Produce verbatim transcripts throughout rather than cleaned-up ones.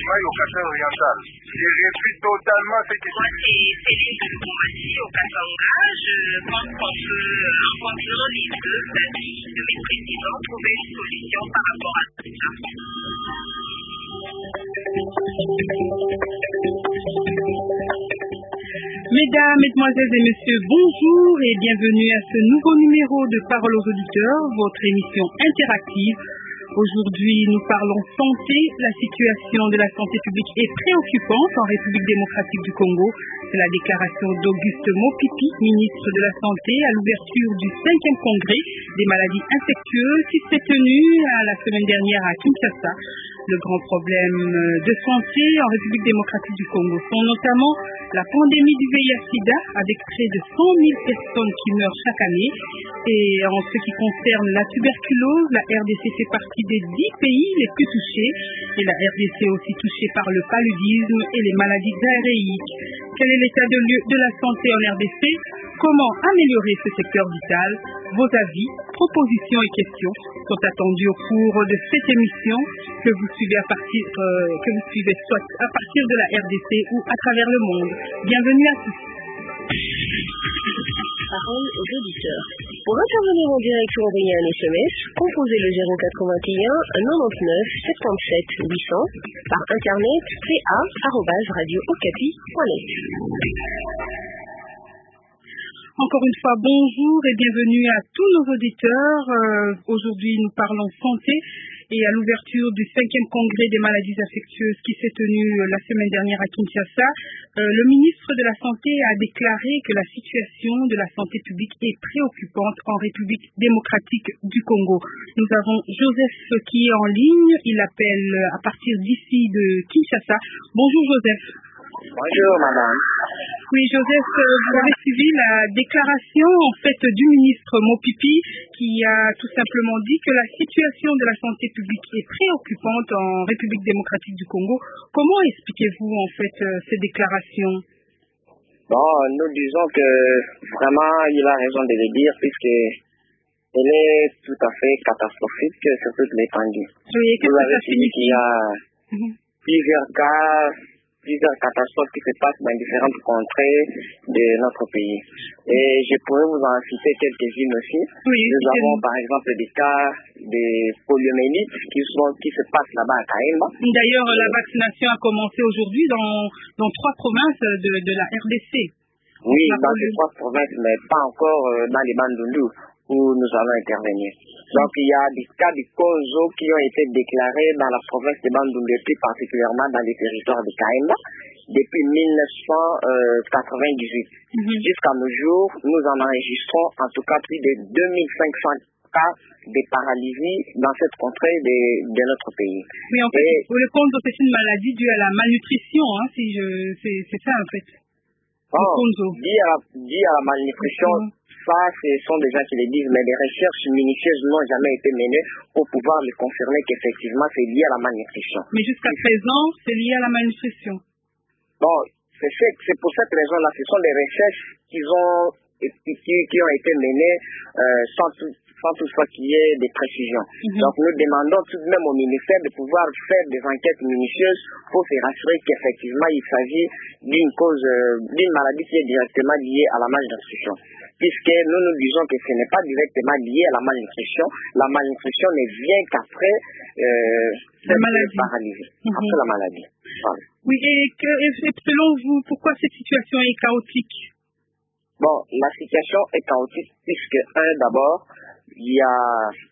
Mai au Kasai oriental. Je refuse totalement ce que... Moi, c'est Céline de Boumati au Katanga. Je pense qu'on peut, en continuant les deux avis de mes présidents, trouver une solution par rapport à ça. Mesdames, Mesdemoiselles et Messieurs, bonjour et bienvenue à ce nouveau numéro de Parole aux auditeurs, votre émission interactive. Aujourd'hui, nous parlons santé. La situation de la santé publique est préoccupante en République démocratique du Congo. C'est la déclaration d'Auguste Mopipi, ministre de la Santé, à l'ouverture du cinquième congrès des maladies infectieuses qui s'est tenu à la semaine dernière à Kinshasa. Le grand problème de santé en République démocratique du Congo sont notamment la pandémie du V I H SIDA avec près de cent mille personnes qui meurent chaque année. Et en ce qui concerne la tuberculose, la R D C fait partie des dix pays les plus touchés. Et la R D C est aussi touchée par le paludisme et les maladies diarrhéiques. Quel est l'état de, de la santé en R D C? Comment améliorer ce secteur vital? Vos avis, propositions et questions sont attendus au cours de cette émission que vous suivez à partir, euh, que vous suivez soit à partir de la R D C ou à travers le monde. Bienvenue à tous. Parole aux auditeurs. Pour intervenir en direct ou envoyer un S M S, composez le zéro quatre-vingt-un quatre-vingt-dix-neuf soixante-dix-sept huit cents par internet p a arobase radio okapi point net. Encore une fois, bonjour et bienvenue à tous nos auditeurs. Euh, aujourd'hui, nous parlons santé et à l'ouverture du cinquième congrès des maladies infectieuses qui s'est tenu la semaine dernière à Kinshasa, euh, le ministre de la Santé a déclaré que la situation de la santé publique est préoccupante en République démocratique du Congo. Nous avons Joseph qui est en ligne. Il appelle à partir d'ici de Kinshasa. Bonjour Joseph. Bonjour madame. Oui Joseph, vous avez suivi la déclaration en fait du ministre Mopipi qui a tout simplement dit que la situation de la santé publique est préoccupante en République démocratique du Congo. Comment expliquez-vous en fait ces déclarations? Bon, nous disons que vraiment il a raison de le dire puisque elle est tout à fait catastrophique sur toute l'étendue. Oui, vous avez dit qu'il y a mm-hmm. plusieurs cas plusieurs catastrophes qui se passent dans différentes contrées de notre pays. Et je pourrais vous en citer quelques-unes aussi. Oui, nous avons par exemple des cas de poliomyélite qui, sont, qui se passent là-bas à Kaemba. D'ailleurs, la vaccination a commencé aujourd'hui dans, dans trois provinces de, de la R D C. Oui, dans ces trois provinces, mais pas encore euh, dans les Bandundu où nous allons intervenir. Donc il y a des cas de Kozo qui ont été déclarés dans la province de Bandundu, plus particulièrement dans les territoires de Kaemba, depuis mille neuf cent quatre-vingt-dix-huit. Mm-hmm. Jusqu'à nos jours, nous en enregistrons en tout cas plus de deux mille cinq cents cas de paralysie dans cette contrée de, de notre pays. Mais en fait, Et, le Konzo, c'est une maladie due à la malnutrition, hein, si je, c'est, c'est ça en fait. Oh, dû à, dû à la malnutrition, mm-hmm. ça, ce sont des gens qui le disent, mais des recherches minutieuses n'ont jamais été menées pour pouvoir les confirmer qu'effectivement c'est lié à la malnutrition. Mais jusqu'à présent, c'est lié à la malnutrition. Bon, c'est, fait, c'est pour cette raison-là, ce sont des recherches qui ont, qui, qui ont été menées euh, sans, tout, sans toutefois qu'il y ait des précisions. Mm-hmm. Donc nous demandons tout de même au ministère de pouvoir faire des enquêtes minutieuses pour se rassurer qu'effectivement il s'agit d'une cause, euh, d'une maladie qui est directement liée à la malnutrition. Puisque nous nous disons que ce n'est pas directement lié à la malnutrition. La malnutrition ne vient qu'après euh, la maladie. paralysie, mm-hmm. après la maladie. Voilà. Oui, et, que, et selon vous, pourquoi cette situation est chaotique? Bon, la situation est chaotique puisque, un, d'abord, il y a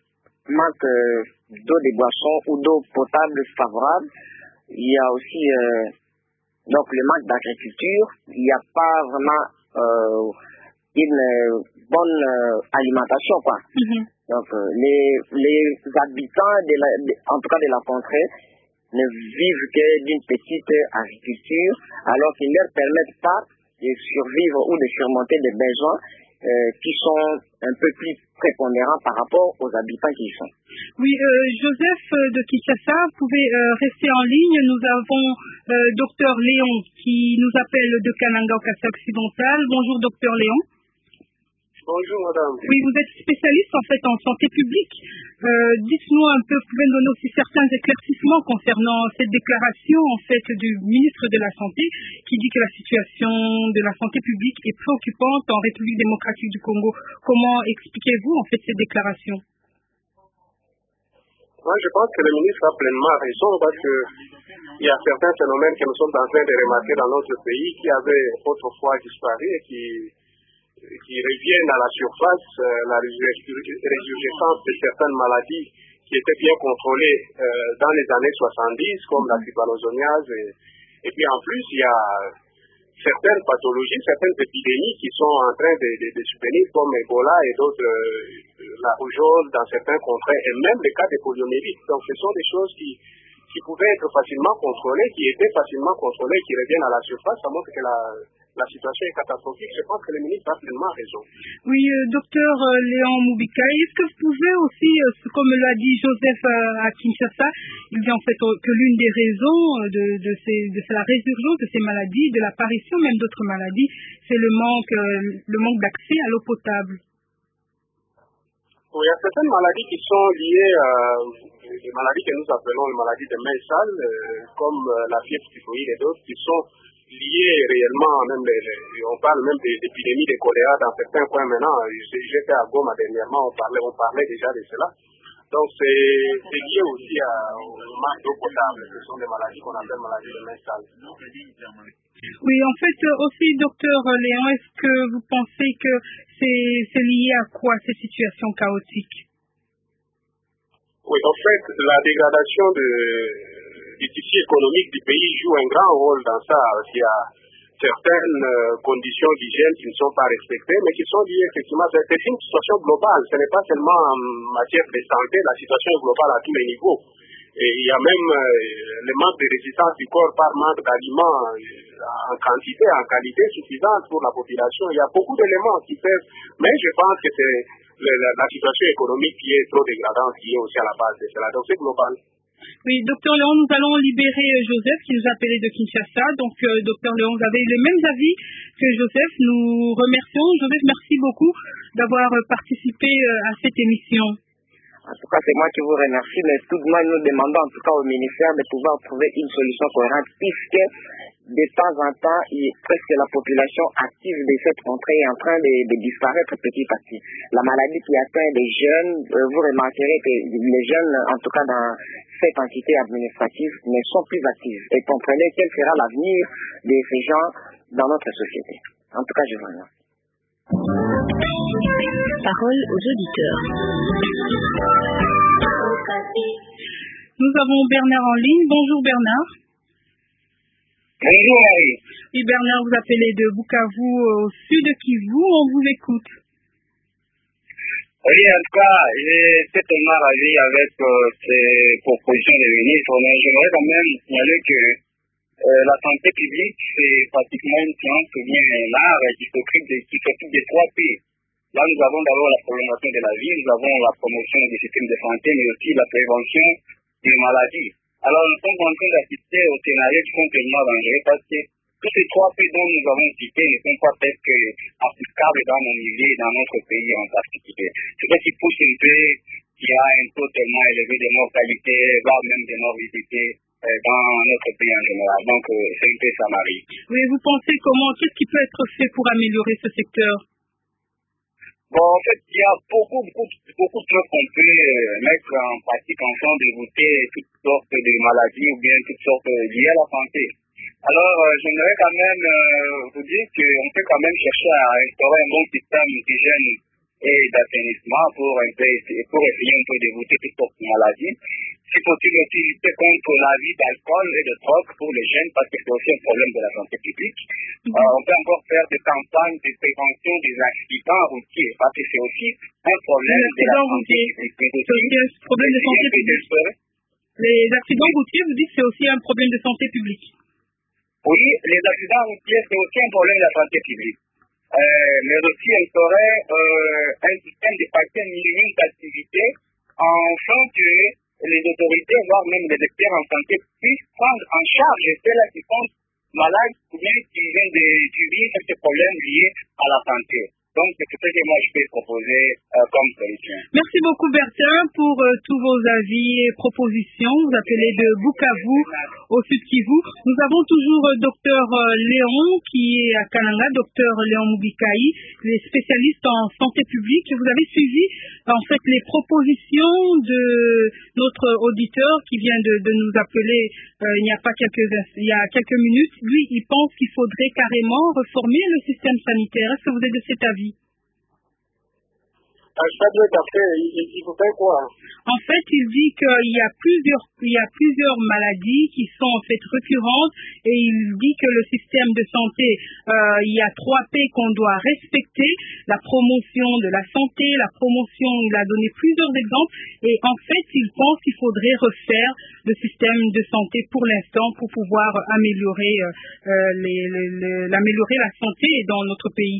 manque euh, d'eau de boisson ou d'eau potable favorable. Il y a aussi euh, donc le manque d'agriculture. Il n'y a pas vraiment euh, une euh, bonne euh, alimentation, quoi. Mm-hmm. Donc euh, les, les habitants, de la, de, en tout cas de la contrée, ne vivent que d'une petite agriculture, alors qu'ils ne leur permettent pas de survivre ou de surmonter des besoins euh, qui sont un peu plus prépondérants par rapport aux habitants qui y sont. Oui, euh, Joseph de Kinshasa, vous pouvez euh, rester en ligne. Nous avons euh, docteur Léon qui nous appelle de Kananga au Kassai occidental. Bonjour docteur Léon. Bonjour madame. Oui, vous êtes spécialiste en fait en santé publique. Euh, dites-nous un peu, vous pouvez nous donner aussi certains éclaircissements concernant cette déclaration en fait du ministre de la Santé qui dit que la situation de la santé publique est préoccupante en République démocratique du Congo. Comment expliquez-vous en fait cette déclaration? Moi je pense que le ministre a pleinement raison parce que il y a certains phénomènes que nous sommes en train de remarquer dans notre pays qui avaient autrefois disparu et qui qui reviennent à la surface, euh, la résurgence de certaines maladies qui étaient bien contrôlées euh, dans les années soixante-dix, comme la trypanosoniase. Et, et puis en plus, il y a certaines pathologies, certaines épidémies qui sont en train de, de, de subvenir, comme Ebola et d'autres, euh, la rougeole dans certains contrées, et même les cas de poliomyélite. Donc ce sont des choses qui, qui pouvaient être facilement contrôlées, qui étaient facilement contrôlées, qui reviennent à la surface. Ça montre que la... La situation est catastrophique. Je pense que le ministre a pleinement raison. Oui, euh, docteur euh, Léon Moubika, est-ce que vous pouvez aussi, euh, comme l'a dit Joseph euh, à Kinshasa, il dit en fait euh, que l'une des raisons de, de, ces, de la résurgence de ces maladies, de l'apparition même d'autres maladies, c'est le manque, euh, le manque d'accès à l'eau potable. Oui, il y a certaines maladies qui sont liées à euh, des maladies que nous appelons les maladies de main sale, euh, comme euh, la fièvre typhoïde et d'autres, qui sont liées réellement, même les, les, on parle même des épidémies de choléra dans certains coins maintenant. J'étais à Goma dernièrement, on parlait, on parlait déjà de cela. Donc c'est lié aussi à, au manque d'eau potable. Ce sont des maladies qu'on appelle maladies de main sale. Oui, en fait aussi, docteur Léon, est-ce que vous pensez que c'est lié à quoi ces situations chaotiques? Oui, en fait, la dégradation de du tissu économique du pays joue un grand rôle dans ça. Il y a certaines euh, conditions d'hygiène qui ne sont pas respectées, mais qui sont liées effectivement. C'est une situation globale. Ce n'est pas seulement en matière de santé, la situation est globale à tous les niveaux. Et il y a même euh, le manque de résistance du corps par manque d'aliments euh, en quantité, en qualité suffisante pour la population. Il y a beaucoup d'éléments qui peuvent, mais je pense que c'est la, la situation économique qui est trop dégradante qui est aussi à la base de cela. Donc c'est global. Oui, docteur Léon, nous allons libérer Joseph qui nous a appelé de Kinshasa. Donc, euh, docteur Léon, vous avez eu les mêmes avis que Joseph. Nous remercions. Joseph, merci beaucoup d'avoir participé à cette émission. En tout cas, c'est moi qui vous remercie, mais tout de même, nous demandons en tout cas au ministère de pouvoir trouver une solution cohérente, puisque de temps en temps, il, presque la population active de cette contrée est en train de, de disparaître petit à petit. La maladie qui atteint les jeunes, euh, vous remarquerez que les jeunes, en tout cas dans cette entité administrative, ne sont plus actifs. Et comprenez quel sera l'avenir de ces gens dans notre société. En tout cas, je vous remercie. Parole aux auditeurs. Nous avons Bernard en ligne. Bonjour Bernard. Bonjour Marie. Oui Bernard, vous appelez de Bukavu au sud de Kivu. On vous écoute. Oui, en tout cas, j'ai totalement ravi avec euh, ces propositions des ministres, mais j'aimerais quand même signaler que euh, la santé publique, c'est pratiquement une science ou bien un art qui s'occupe de, qui s'occupe des trois P. Là, nous avons d'abord la prolongation de la vie, nous avons la promotion des systèmes de santé, mais aussi la prévention des maladies. Alors, nous sommes en train d'assister aux scénarios qui sont tellement dangereux parce que tous ces trois P dont nous avons cité ne sont pas peut-être applicables dans nos milieux et dans notre pays en particulier. C'est ce qui pousse un peu qu'il y a un taux tellement élevé de mortalité, voire même de morbidité dans notre pays en général. Donc, c'est un peu ça, Marie. Oui, vous pensez comment, qu'est-ce qui peut être fait pour améliorer ce secteur? Bon, en fait, il y a beaucoup, beaucoup, beaucoup de choses qu'on peut euh, mettre en pratique afin d'éviter toutes sortes de maladies ou bien toutes sortes liées à la santé. Alors, euh, j'aimerais quand même euh, vous dire qu'on peut quand même chercher à instaurer un bon système d'hygiène et d'assainissement pour, un peu, pour essayer un peu d'éviter toutes sortes de maladies. Si possible aussi lutter contre l'avis d'alcool et de drogue pour les jeunes parce que c'est aussi un problème de la santé publique. Mm-hmm. euh, on peut encore faire des campagnes de prévention des accidents routiers parce que c'est aussi un problème de la santé publique. C'est aussi un problème de santé publique. Les accidents routiers, vous dites que c'est aussi un problème de santé publique. Oui, les accidents routiers, c'est aussi un problème de la santé publique. Euh, mais aussi instaurer euh, un système de paquets minimum d'activité afin que les autorités, voire même les experts en santé, puissent prendre en charge ceux-là qui sont malades ou bien qui viennent de subir ces problèmes liés à la santé. Donc, c'est ce que moi je peux proposer euh, comme solution. Merci beaucoup Bertin pour euh, tous vos avis et propositions. Vous appelez de Bukavu au Sud Kivu. Nous avons toujours euh, docteur euh, Léon qui est à Kananga, docteur Léon Mubikai, les spécialistes en santé publique. Vous avez suivi en fait les propositions de notre auditeur qui vient de, de nous appeler euh, il n'y a pas quelques il y a quelques minutes. Lui, il pense qu'il faudrait carrément reformer le système sanitaire. Est-ce que vous êtes de cet avis? Ça doit être fait. Il, il faudrait quoi? En fait, il dit qu'il y a plusieurs, il y a plusieurs maladies qui sont en fait récurrentes et il dit que le système de santé, euh, il y a trois P qu'on doit respecter: la promotion de la santé, la promotion, il a donné plusieurs exemples et en fait, il pense qu'il faudrait refaire le système de santé pour l'instant pour pouvoir améliorer, euh, les, les, les, l'améliorer la santé dans notre pays.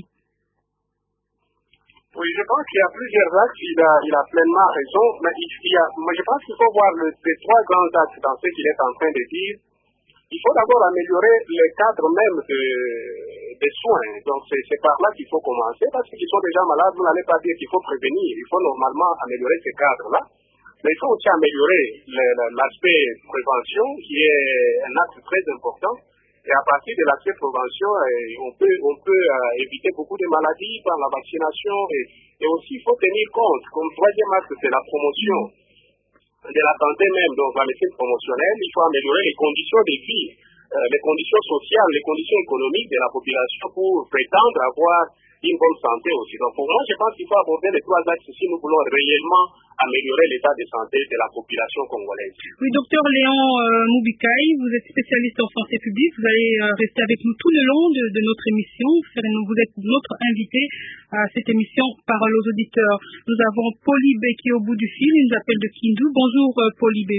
Oui, je pense qu'il y a plusieurs axes, il a, il a pleinement raison, mais il, il y a, moi je pense qu'il faut voir le, les trois grands axes dans ce qu'il est en train de dire. Il faut d'abord améliorer le cadre même de, des soins, donc c'est, c'est par là qu'il faut commencer, parce qu'ils sont déjà malades, vous n'allez pas dire qu'il faut prévenir, il faut normalement améliorer ce cadre-là, mais il faut aussi améliorer le, l'aspect prévention, qui est un axe très important. Et à partir de l'aspect prévention, on peut, on peut euh, éviter beaucoup de maladies par la vaccination. Et, et aussi, il faut tenir compte, comme troisième axe, c'est la promotion de la santé même. Donc, la médecine promotionnelle, il faut améliorer les conditions de vie, euh, les conditions sociales, les conditions économiques de la population pour prétendre avoir une bonne santé aussi. Donc, pour moi, je pense qu'il faut aborder les trois axes si nous voulons réellement améliorer l'état de santé de la population congolaise. Oui, docteur Léon euh, Mubikai, vous êtes spécialiste en santé publique, vous allez euh, rester avec nous tout le long de, de notre émission, vous êtes notre invité à cette émission Parole aux auditeurs. Nous avons Polybé qui est au bout du fil, il nous appelle de Kindu. Bonjour euh, Polybé.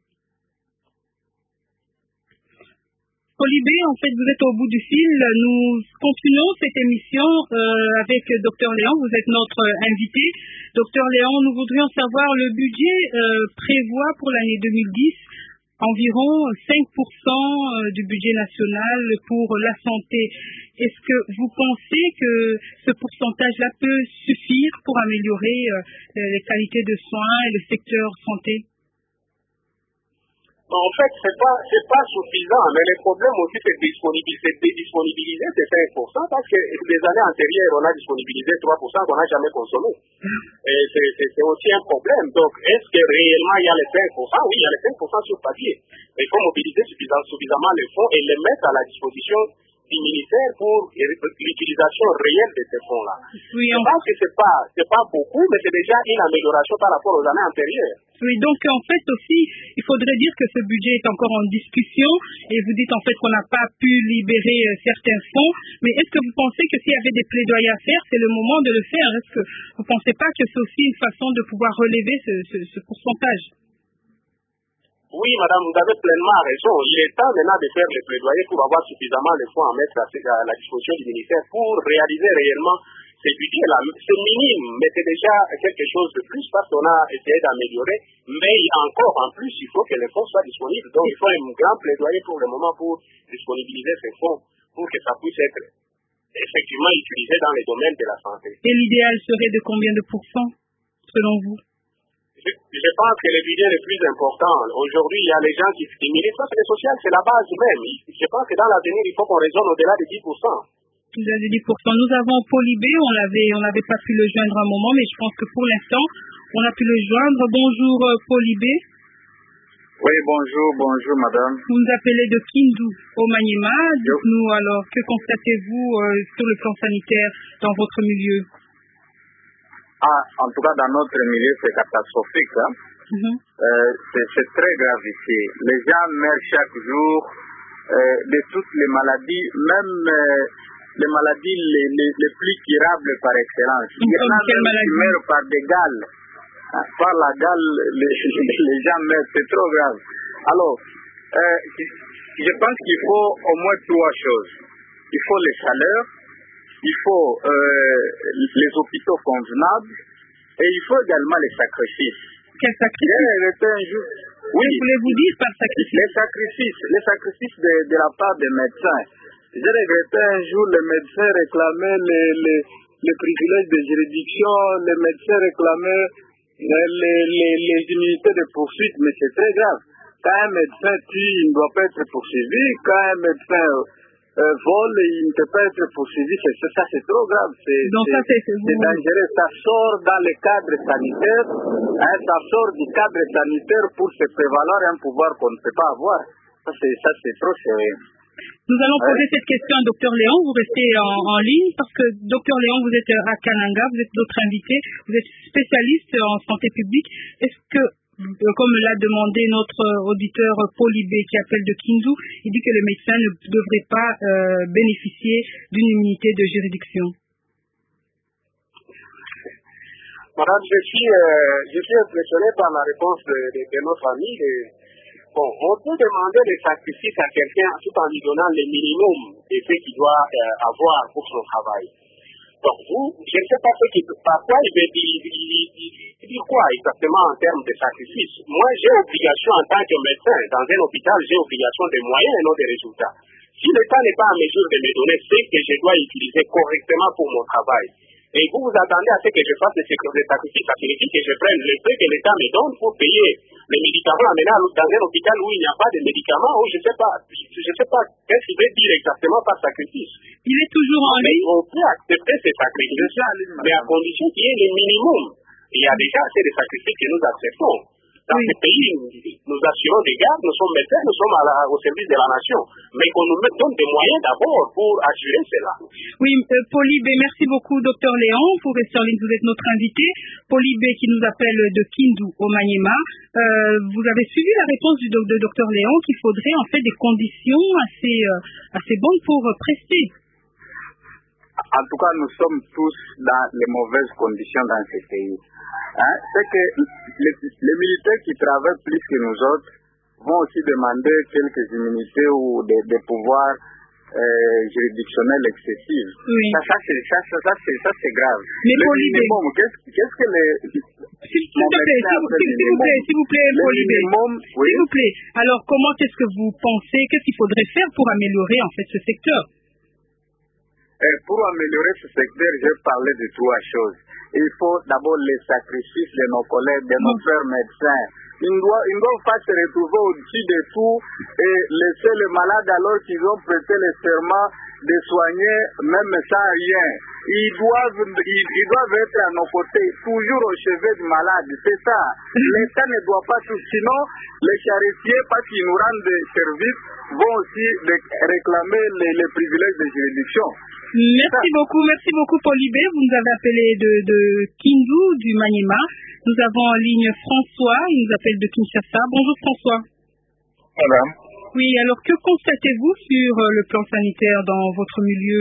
Polybé, en fait, vous êtes au bout du fil. Nous continuons cette émission euh, avec docteur Léon. Vous êtes notre euh, invité. docteur Léon, nous voudrions savoir le budget euh, prévoit pour l'année deux mille dix environ cinq pour cent du budget national pour la santé. Est-ce que vous pensez que ce pourcentage-là peut suffire pour améliorer euh, les qualités de soins et le secteur santé? En fait, c'est pas, c'est pas suffisant, mais le problème aussi, c'est de disponibiliser, de disponibiliser ces cinq pour cent, parce que les années antérieures, on a disponibilisé trois pour cent qu'on n'a jamais consommé. Et c'est, c'est, c'est aussi un problème. Donc, est-ce que réellement il y a les cinq pour cent? Oui, il y a les cinq pour cent sur papier. Mais il faut mobiliser suffisamment les fonds et les mettre à la disposition du ministère pour l'utilisation réelle de ces fonds-là. Oui, je pense que c'est pas, c'est pas beaucoup, mais c'est déjà une amélioration par rapport aux années antérieures. Oui, donc en fait aussi, il faudrait dire que ce budget est encore en discussion et vous dites en fait qu'on n'a pas pu libérer euh, certains fonds, mais est-ce que vous pensez que s'il y avait des plaidoyers à faire, c'est le moment de le faire? Est-ce que vous ne pensez pas que c'est aussi une façon de pouvoir relever ce, ce, ce pourcentage? Oui, madame, vous avez pleinement raison. Il est temps maintenant de faire les plaidoyers pour avoir suffisamment de fonds à mettre à la disposition du ministère pour réaliser réellement ces budgets-là. C'est minime, mais c'est déjà quelque chose de plus parce qu'on a essayé d'améliorer. Mais encore en plus, il faut que les fonds soient disponibles. Donc, il faut un grand plaidoyer pour le moment pour disponibiliser ces fonds pour que ça puisse être effectivement utilisé dans les domaines de la santé. Et l'idéal serait de combien de pourcents, selon vous? Je, je pense que le budget le plus important, aujourd'hui, il y a les gens qui stimulent. Ça, c'est le social, c'est la base même. Je pense que dans l'avenir, il faut qu'on raisonne au-delà de dix pour cent. Vous avez dix pour cent. Nous avons Polybé, on l'avait, on n'avait pas pu le joindre un moment, mais je pense que pour l'instant, on a pu le joindre. Bonjour Polybé. Oui, bonjour, bonjour madame. Vous nous appelez de Kindu au Maniema. Dites-nous alors, que constatez-vous euh, sur le plan sanitaire dans votre milieu? Ah, en tout cas, dans notre milieu, c'est catastrophique. Hein? Mm-hmm. euh, c'est, c'est très grave ici. Les gens meurent chaque jour euh, de toutes les maladies, même euh, les maladies les, les, les plus curables par excellence. Il y en a même qui meurent par des gales. Hein? Par la gale, les, les gens meurent. C'est trop grave. Alors, euh, je pense qu'il faut au moins trois choses. Il faut les chaleurs. Il faut euh, les hôpitaux convenables et il faut également les sacrifices. Quel sacrifice? Jour... Oui. Que voulez-vous dire par sacrifice? Les sacrifices, les sacrifices de, de la part des médecins. J'ai regretté un jour les médecins réclamaient les, les, les privilèges de juridiction, les médecins réclamaient les, les, les, les immunités de poursuite, mais c'est très grave. Quand un médecin tue, il ne doit pas être poursuivi. Quand un médecin euh, vole, il ne peut pas être poursuivi. C'est, ça, c'est trop grave. C'est, Donc c'est, ça, c'est, c'est, c'est dangereux. Ça sort dans le cadre sanitaire. Hein, ça sort du cadre sanitaire pour se prévaloir un pouvoir qu'on ne peut pas avoir. Ça, c'est, ça, c'est trop sérieux. Nous allons poser ouais. cette question à Docteur Léon. Vous restez en, en ligne parce que Docteur Léon, vous êtes à Kananga, vous êtes notre invité, vous êtes spécialiste en santé publique. Est-ce que, comme l'a demandé notre auditeur Polybé qui appelle de Kindu, il dit que les médecins ne devraient pas euh, bénéficier d'une immunité de juridiction? Madame, je suis, euh, je suis impressionné par la réponse de, de, de notre ami. De... Bon, on peut demander des sacrifices à quelqu'un tout en lui donnant le minimum de ce qu'il doit euh, avoir pour son travail. Donc vous, je ne sais pas ce qui, par quoi il veut dire, il, il, il, il dit quoi exactement en termes de sacrifice. Moi, j'ai obligation en tant que médecin, dans un hôpital, j'ai obligation des moyens et non des résultats. Si l'État n'est pas en mesure de me donner ce que je dois utiliser correctement pour mon travail, et vous vous attendez à ce que je fasse des sacrifices, ça signifie que je prenne le prix que l'État me donne pour payer les médicaments amenés dans un hôpital où il n'y a pas de médicaments, ou je ne sais pas, je ne sais pas qu'est-ce qu'il veut dire exactement par sacrifice. Il est toujours en ligne. On peut accepter ces sacrifices, mais à condition qu'il y ait le minimum. Il y a déjà assez de sacrifices que nous acceptons. Dans oui. ce pays, nous assurons des gardes, nous sommes médecins, nous sommes à la, au service de la nation. Mais qu'on nous donne des moyens d'abord pour assurer cela. Oui, euh, Polybé, merci beaucoup, Docteur Léon. Pour rester en ligne, vous êtes notre invité. Polybé qui nous appelle de Kindu au Maniema. Euh, vous avez suivi la réponse du do- de Docteur Léon qu'il faudrait en fait des conditions assez, euh, assez bonnes pour euh, prester. En tout cas, nous sommes tous dans les mauvaises conditions dans ce pays. Hein, c'est que les, les militaires qui travaillent plus que nous autres vont aussi demander quelques immunités ou des, des pouvoirs euh, juridictionnels excessifs. Oui. Ça, ça, c'est, ça, ça, ça, c'est, ça, c'est grave. Mais le minimum, qu'est-ce, qu'est-ce que les... S'il vous plaît, s'il vous plaît, s'il vous plaît, Polybé. Oui. S'il vous plaît. Alors, comment est-ce que vous pensez, qu'est-ce qu'il faudrait faire pour améliorer en fait ce secteur? Et pour améliorer ce secteur, je parlais de trois choses. Il faut d'abord les sacrifices de nos collègues, de nos frères médecins. Ils ne doivent, ils ne doivent pas se retrouver au-dessus de tout et laisser les malades alors qu'ils ont prêté le serment de soigner même sans rien. Ils doivent, ils, ils doivent être à nos côtés, toujours au chevet du malade. C'est ça. L'État ne doit pas tout. Sinon, les charretiers, parce qu'ils nous rendent des services, vont aussi réclamer les, les privilèges de juridiction. Merci beaucoup, merci beaucoup Polybé. Vous nous avez appelé de, de Kindu, du Maniema. Nous avons en ligne François, il nous appelle de Kinshasa. Bonjour François. Madame. Oui, alors que constatez-vous sur le plan sanitaire dans votre milieu?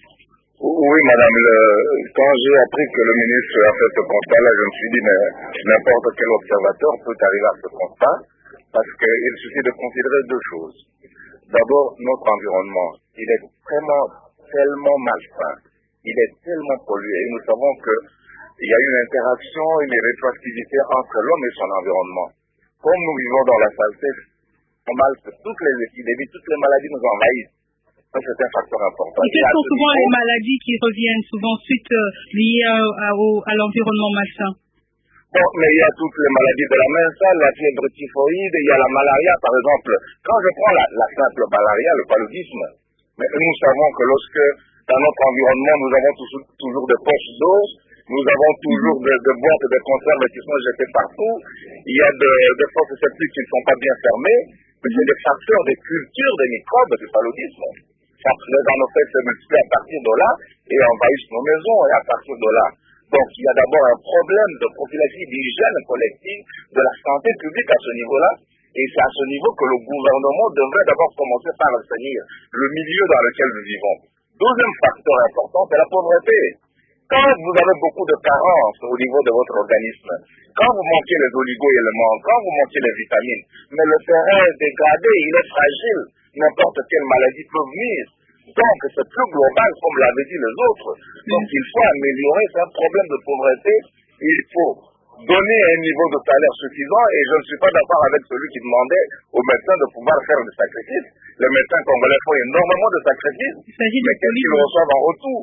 Oui, madame, le, quand j'ai appris que le ministre a fait ce constat-là, je me suis dit, mais n'importe quel observateur peut arriver à ce constat, parce qu'il suffit de considérer deux choses. D'abord, notre environnement, il est vraiment, tellement malsain, il est tellement pollué, et nous savons qu'il y a une interaction, une rétroactivité entre l'homme et son environnement. Comme nous vivons dans la saleté, normal que toutes les épidémies, toutes les maladies nous envahissent. Ça, c'est un facteur important. Et quelles sont souvent les maladies qui reviennent souvent suite euh, liées à, à, à l'environnement malsain? Bon, mais il y a toutes les maladies de la main sale, la fièvre typhoïde, il y a la malaria, par exemple. Quand je prends la, la simple malaria, le paludisme, mais nous savons que lorsque, dans notre environnement, nous avons toujours, toujours des poches d'eau, nous avons toujours des de boîtes de conserve qui sont jetées partout, il y a des fosses septiques qui ne sont pas bien fermées, mais c'est des facteurs de culture des microbes du paludisme. Les anophèles se multiplient à partir de là et envahissent nos maisons et à partir de là. Donc il y a d'abord un problème de prophylaxie, d'hygiène collective, de la santé publique à ce niveau-là. Et c'est à ce niveau que le gouvernement devrait d'abord commencer par assainir le milieu dans lequel nous vivons. Deuxième facteur important, c'est la pauvreté. Quand vous avez beaucoup de carences au niveau de votre organisme, quand vous manquez les oligo-éléments, quand vous manquez les vitamines, mais le terrain est dégradé, il est fragile, n'importe quelle maladie peut venir. Donc c'est plus global, comme l'avaient dit les autres. Donc il faut améliorer, c'est un problème de pauvreté, il faut donner un niveau de salaire suffisant, et je ne suis pas d'accord avec celui qui demandait aux médecins de pouvoir faire des sacrifices. Les médecins congolais font énormément de sacrifices, mais qu'est-ce qu'ils reçoivent en retour?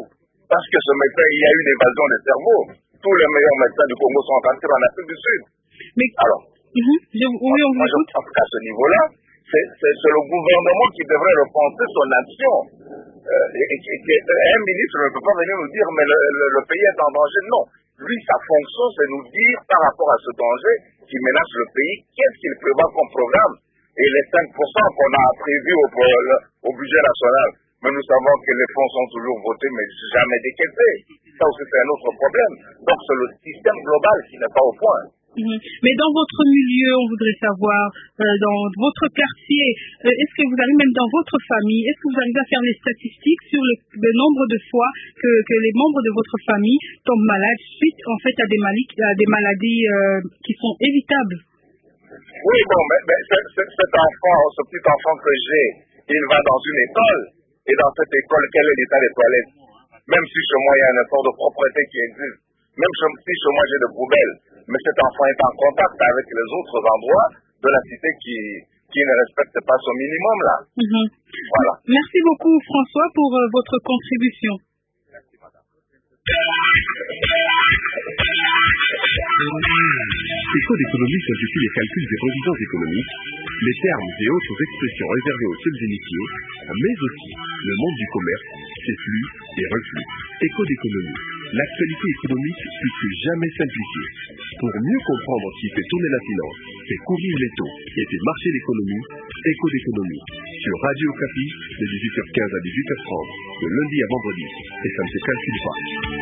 parce que ce médecin, il y a eu une évasion des cerveaux. Tous les meilleurs médecins du Congo sont rentrés en Afrique du Sud. Mais alors, mm-hmm. je, oui, on moi, je pense qu'à ce niveau-là, c'est, c'est, c'est le gouvernement qui devrait repenser son action. Euh, et, et, et, un ministre ne peut pas venir nous dire mais le, le, le pays est en danger. Non. Lui, sa fonction, c'est nous dire par rapport à ce danger qui menace le pays, qu'est-ce qu'il prévoit comme programme. Et les cinq pour cent qu'on a prévus au, au budget national, mais nous savons que les fonds sont toujours votés, mais jamais décaissés. Ça aussi, c'est un autre problème. Donc, c'est le système global qui n'est pas au point. Mmh. Mais dans votre milieu, on voudrait savoir, euh, dans votre quartier, euh, est-ce que vous avez, même dans votre famille, est-ce que vous arrivez à faire des statistiques sur le, le nombre de fois que, que les membres de votre famille tombent malades suite en fait à des, mali- à des maladies euh, qui sont évitables? Oui, bon, mais, mais cet enfant, ce petit enfant que j'ai, il va dans une école, et dans cette école, quel est l'état des toilettes? Même si chez moi, il y a un effort de propreté qui existe, même si chez moi, j'ai des poubelles, mais cet enfant est en contact avec les autres endroits de la cité qui, qui ne respectent pas son minimum, là. Mm-hmm. Voilà. Merci beaucoup, François, pour euh, votre contribution. Merci, madame. Éco d'économie simplifie les calculs des prévisions économiques, les termes et autres expressions réservées aux seuls initiés, mais aussi le monde du commerce, ses flux et reflux. Éco d'économie, l'actualité économique plus que jamais simplifiée. Pour mieux comprendre ce qui fait tourner la finance, fait courir les taux et fait marcher l'économie, Éco d'économie, sur Radio Okapi, de dix-huit heures quinze à dix-huit heures trente, de lundi à vendredi, et ça ne se calcule pas.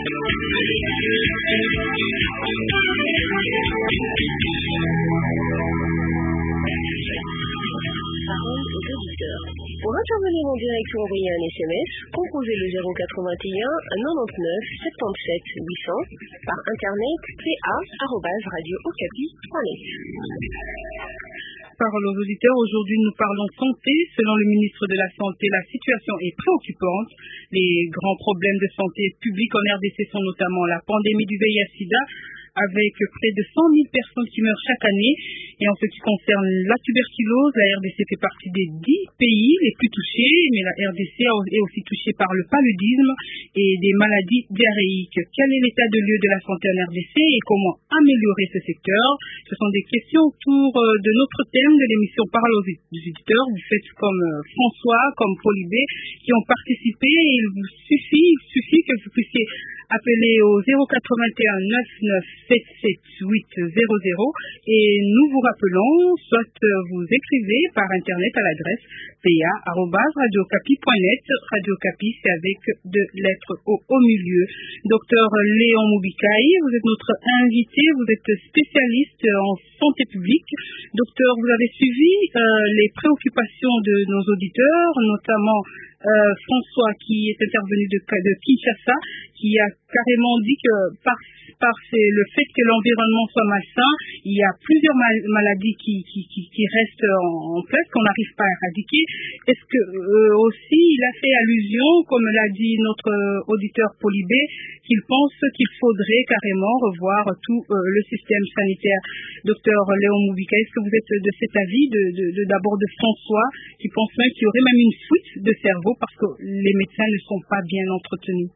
Parole aux auditeurs. Pour intervenir en direct ou envoyer un S M S, composez le zéro quatre-vingt-un quatre-vingt-dix-neuf soixante-dix-sept huit cents par internet p a arobase radio okapi point net. Parole aux auditeurs. Aujourd'hui, nous parlons santé. Selon le ministre de la Santé, la situation est préoccupante. Les grands problèmes de santé publique en R D C sont notamment la pandémie du V I H sida, avec près de cent mille personnes qui meurent chaque année. Et en ce qui concerne la tuberculose, la R D C fait partie des dix pays les plus touchés, mais la R D C est aussi touchée par le paludisme et des maladies diarrhéiques. Quel est l'état de lieu de la santé en R D C et comment améliorer ce secteur? Ce sont des questions autour de notre thème de l'émission Parole aux auditeurs. Vous faites comme François, comme Polybé, qui ont participé. Il vous suffit, il suffit que vous puissiez appeler au zéro quatre-vingt-un neuf-neuf sept sept huit zéro zéro et nous vous rappelons, soit vous écrivez par internet à l'adresse p a arobase radio okapi point net. Radio Okapi, c'est avec deux lettres O au milieu. Docteur Léon Moubikaï, vous êtes notre invité, vous êtes spécialiste en santé publique. Docteur, vous avez suivi euh, les préoccupations de nos auditeurs, notamment euh, François qui est intervenu de, de Kinshasa, qui a carrément dit que par, par le fait que l'environnement soit malsain, il y a plusieurs mal- maladies qui, qui, qui, qui restent en, en place, qu'on n'arrive pas à éradiquer. Est-ce que euh, aussi il a fait allusion, comme l'a dit notre auditeur Polybé, qu'il pense qu'il faudrait carrément revoir tout euh, le système sanitaire. Docteur Léon Moubika, est-ce que vous êtes de cet avis, de, de, de, d'abord de François, qui pense même qu'il y aurait même une fuite de cerveau parce que les médecins ne sont pas bien entretenus?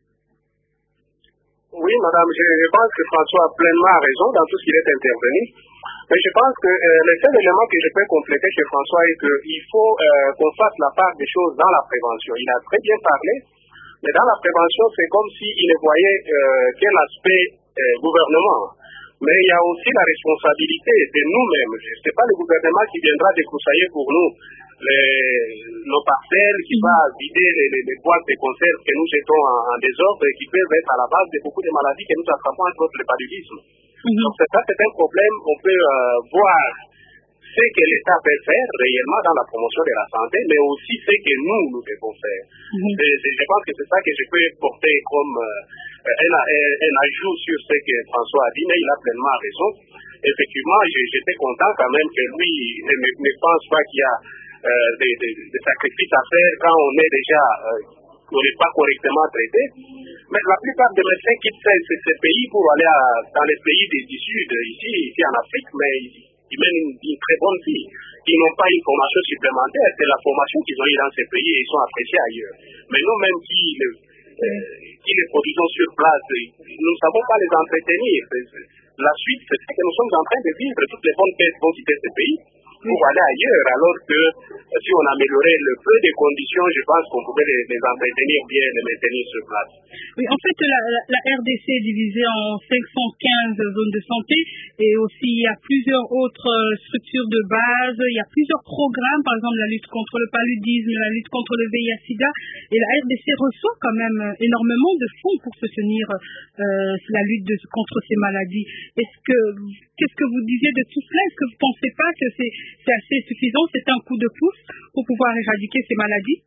Oui, madame, je, je pense que François a pleinement raison dans tout ce qu'il est intervenu. Mais je pense que euh, le seul élément que je peux compléter chez François est qu'il faut euh, qu'on fasse la part des choses dans la prévention. Il a très bien parlé, mais dans la prévention, c'est comme s'il ne voyait euh, que l'aspect euh, gouvernement. Mais il y a aussi la responsabilité de nous-mêmes. Ce n'est pas le gouvernement qui viendra débroussailler pour nous les, nos parcelles, qui va vider les, les, les boîtes de conserve que nous jetons en, en désordre et qui peuvent être à la base de beaucoup de maladies que nous attrapons, entre autres le paludisme. Mm-hmm. Donc ça, c'est un problème. On peut euh, voir ce que l'État peut faire réellement dans la promotion de la santé, mais aussi ce que nous, nous devons faire. Mm-hmm. Et, et je pense que c'est ça que je peux porter comme euh, un, un, un ajout sur ce que François a dit, mais il a pleinement raison. Effectivement, j'étais content quand même que lui ne, ne pense pas qu'il y a euh, des, des, des sacrifices à faire quand on est déjà, euh, on n'est pas correctement traité. Mais la plupart des médecins quittent ces, ces, ces pays pour aller à, dans les pays du Sud, ici, ici en Afrique, mais ils mènent une, une très bonne vie. Ils n'ont pas une formation supplémentaire, c'est la formation qu'ils ont eu dans ces pays et ils sont appréciés ailleurs. Mais nous-mêmes qui, le, qui les produisons sur place, nous ne savons pas les entretenir. La suite, c'est que nous sommes en train de vivre toutes les bonnes fêtes vont quitter ce pays pour aller ailleurs, alors que si on améliorait le peu des conditions, je pense qu'on pouvait les, les entretenir bien, les maintenir sur place. Oui, en fait, la, la, la R D C est divisée en cinq cent quinze zones de santé et aussi il y a plusieurs autres structures de base, il y a plusieurs programmes, par exemple la lutte contre le paludisme, la lutte contre le V I H sida, et la R D C reçoit quand même énormément de fonds pour soutenir euh, la lutte de, contre ces maladies. Est-ce que, qu'est-ce que vous disiez de tout cela? Est-ce que vous ne pensez pas que c'est, c'est assez suffisant, c'est un coup de pouce pour pouvoir éradiquer ces maladies?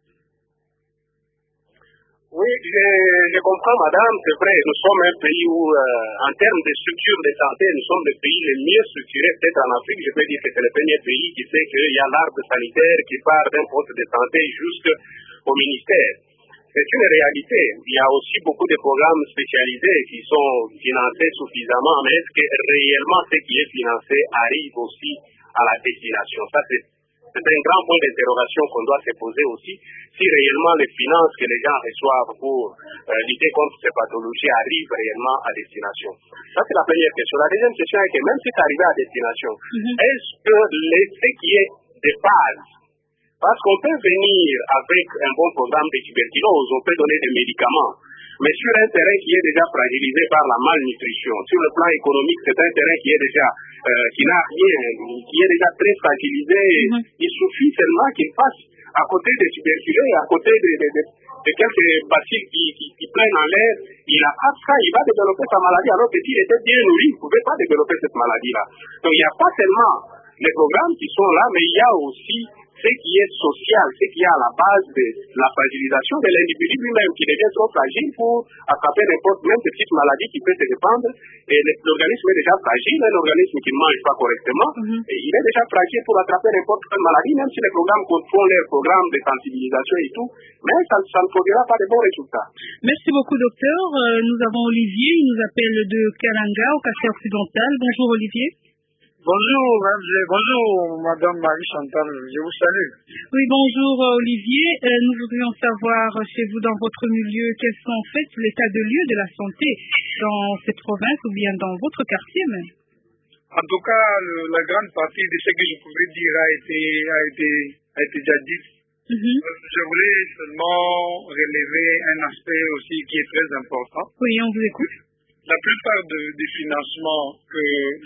Oui, je, je comprends, madame, c'est vrai, nous sommes un pays où, euh, en termes de structure de santé, nous sommes le pays le mieux structuré, peut-être en Afrique, je peux dire que c'est le premier pays qui sait qu'il y a l'arbre sanitaire qui part d'un poste de santé jusqu'au ministère. C'est une réalité. Il y a aussi beaucoup de programmes spécialisés qui sont financés suffisamment, mais est-ce que réellement ce qui est financé arrive aussi à la destination? Ça, c'est C'est un grand point d'interrogation qu'on doit se poser aussi, si réellement les finances que les gens reçoivent pour euh, lutter contre ces pathologies arrivent réellement à destination. Ça, c'est la première question. La deuxième question est que même si c'est arrivé à destination, mm-hmm. est-ce que les, ce qui est de base, parce qu'on peut venir avec un bon programme de tuberculose, on peut donner des médicaments, mais sur un terrain qui est déjà fragilisé par la malnutrition, sur le plan économique, c'est un terrain qui est déjà euh, qui n'a rien, qui est déjà très fragilisé. Mm-hmm. Il suffit seulement qu'il passe à côté des tuberculeux, à côté de, de, de, de quelques bacilles qui, qui, qui prennent en l'air, il attrape ça, il va développer sa maladie, alors que s'il était bien nourri, il ne pouvait pas développer cette maladie-là. Donc il n'y a pas seulement les programmes qui sont là, mais il y a aussi ce qui est social, ce qui est à la base de la fragilisation de l'individu lui-même, qui devient trop fragile pour attraper n'importe même petite maladie qui peut se répandre. Et l'organisme est déjà fragile, un organisme qui ne mange pas correctement, mm-hmm. et il est déjà fragile pour attraper n'importe quelle maladie, même si les programmes font leurs programmes de sensibilisation et tout, mais ça, ça ne produira pas de bons résultats. Merci beaucoup, docteur. Euh, nous avons Olivier, il nous appelle de Kalanga, au quartier occidental. Bonjour, Olivier. Bonjour, bonjour, madame Marie-Chantal, je vous salue. Oui, bonjour, Olivier. Euh, nous voudrions savoir chez vous, dans votre milieu, quels sont en fait l'état de lieu de la santé dans cette province ou bien dans votre quartier même. En tout cas, le, la grande partie de ce que je pourrais dire a été, a été, a été déjà dit. Mm-hmm. Je voulais seulement relever un aspect aussi qui est très important. Oui, on vous écoute. La plupart de, des financements que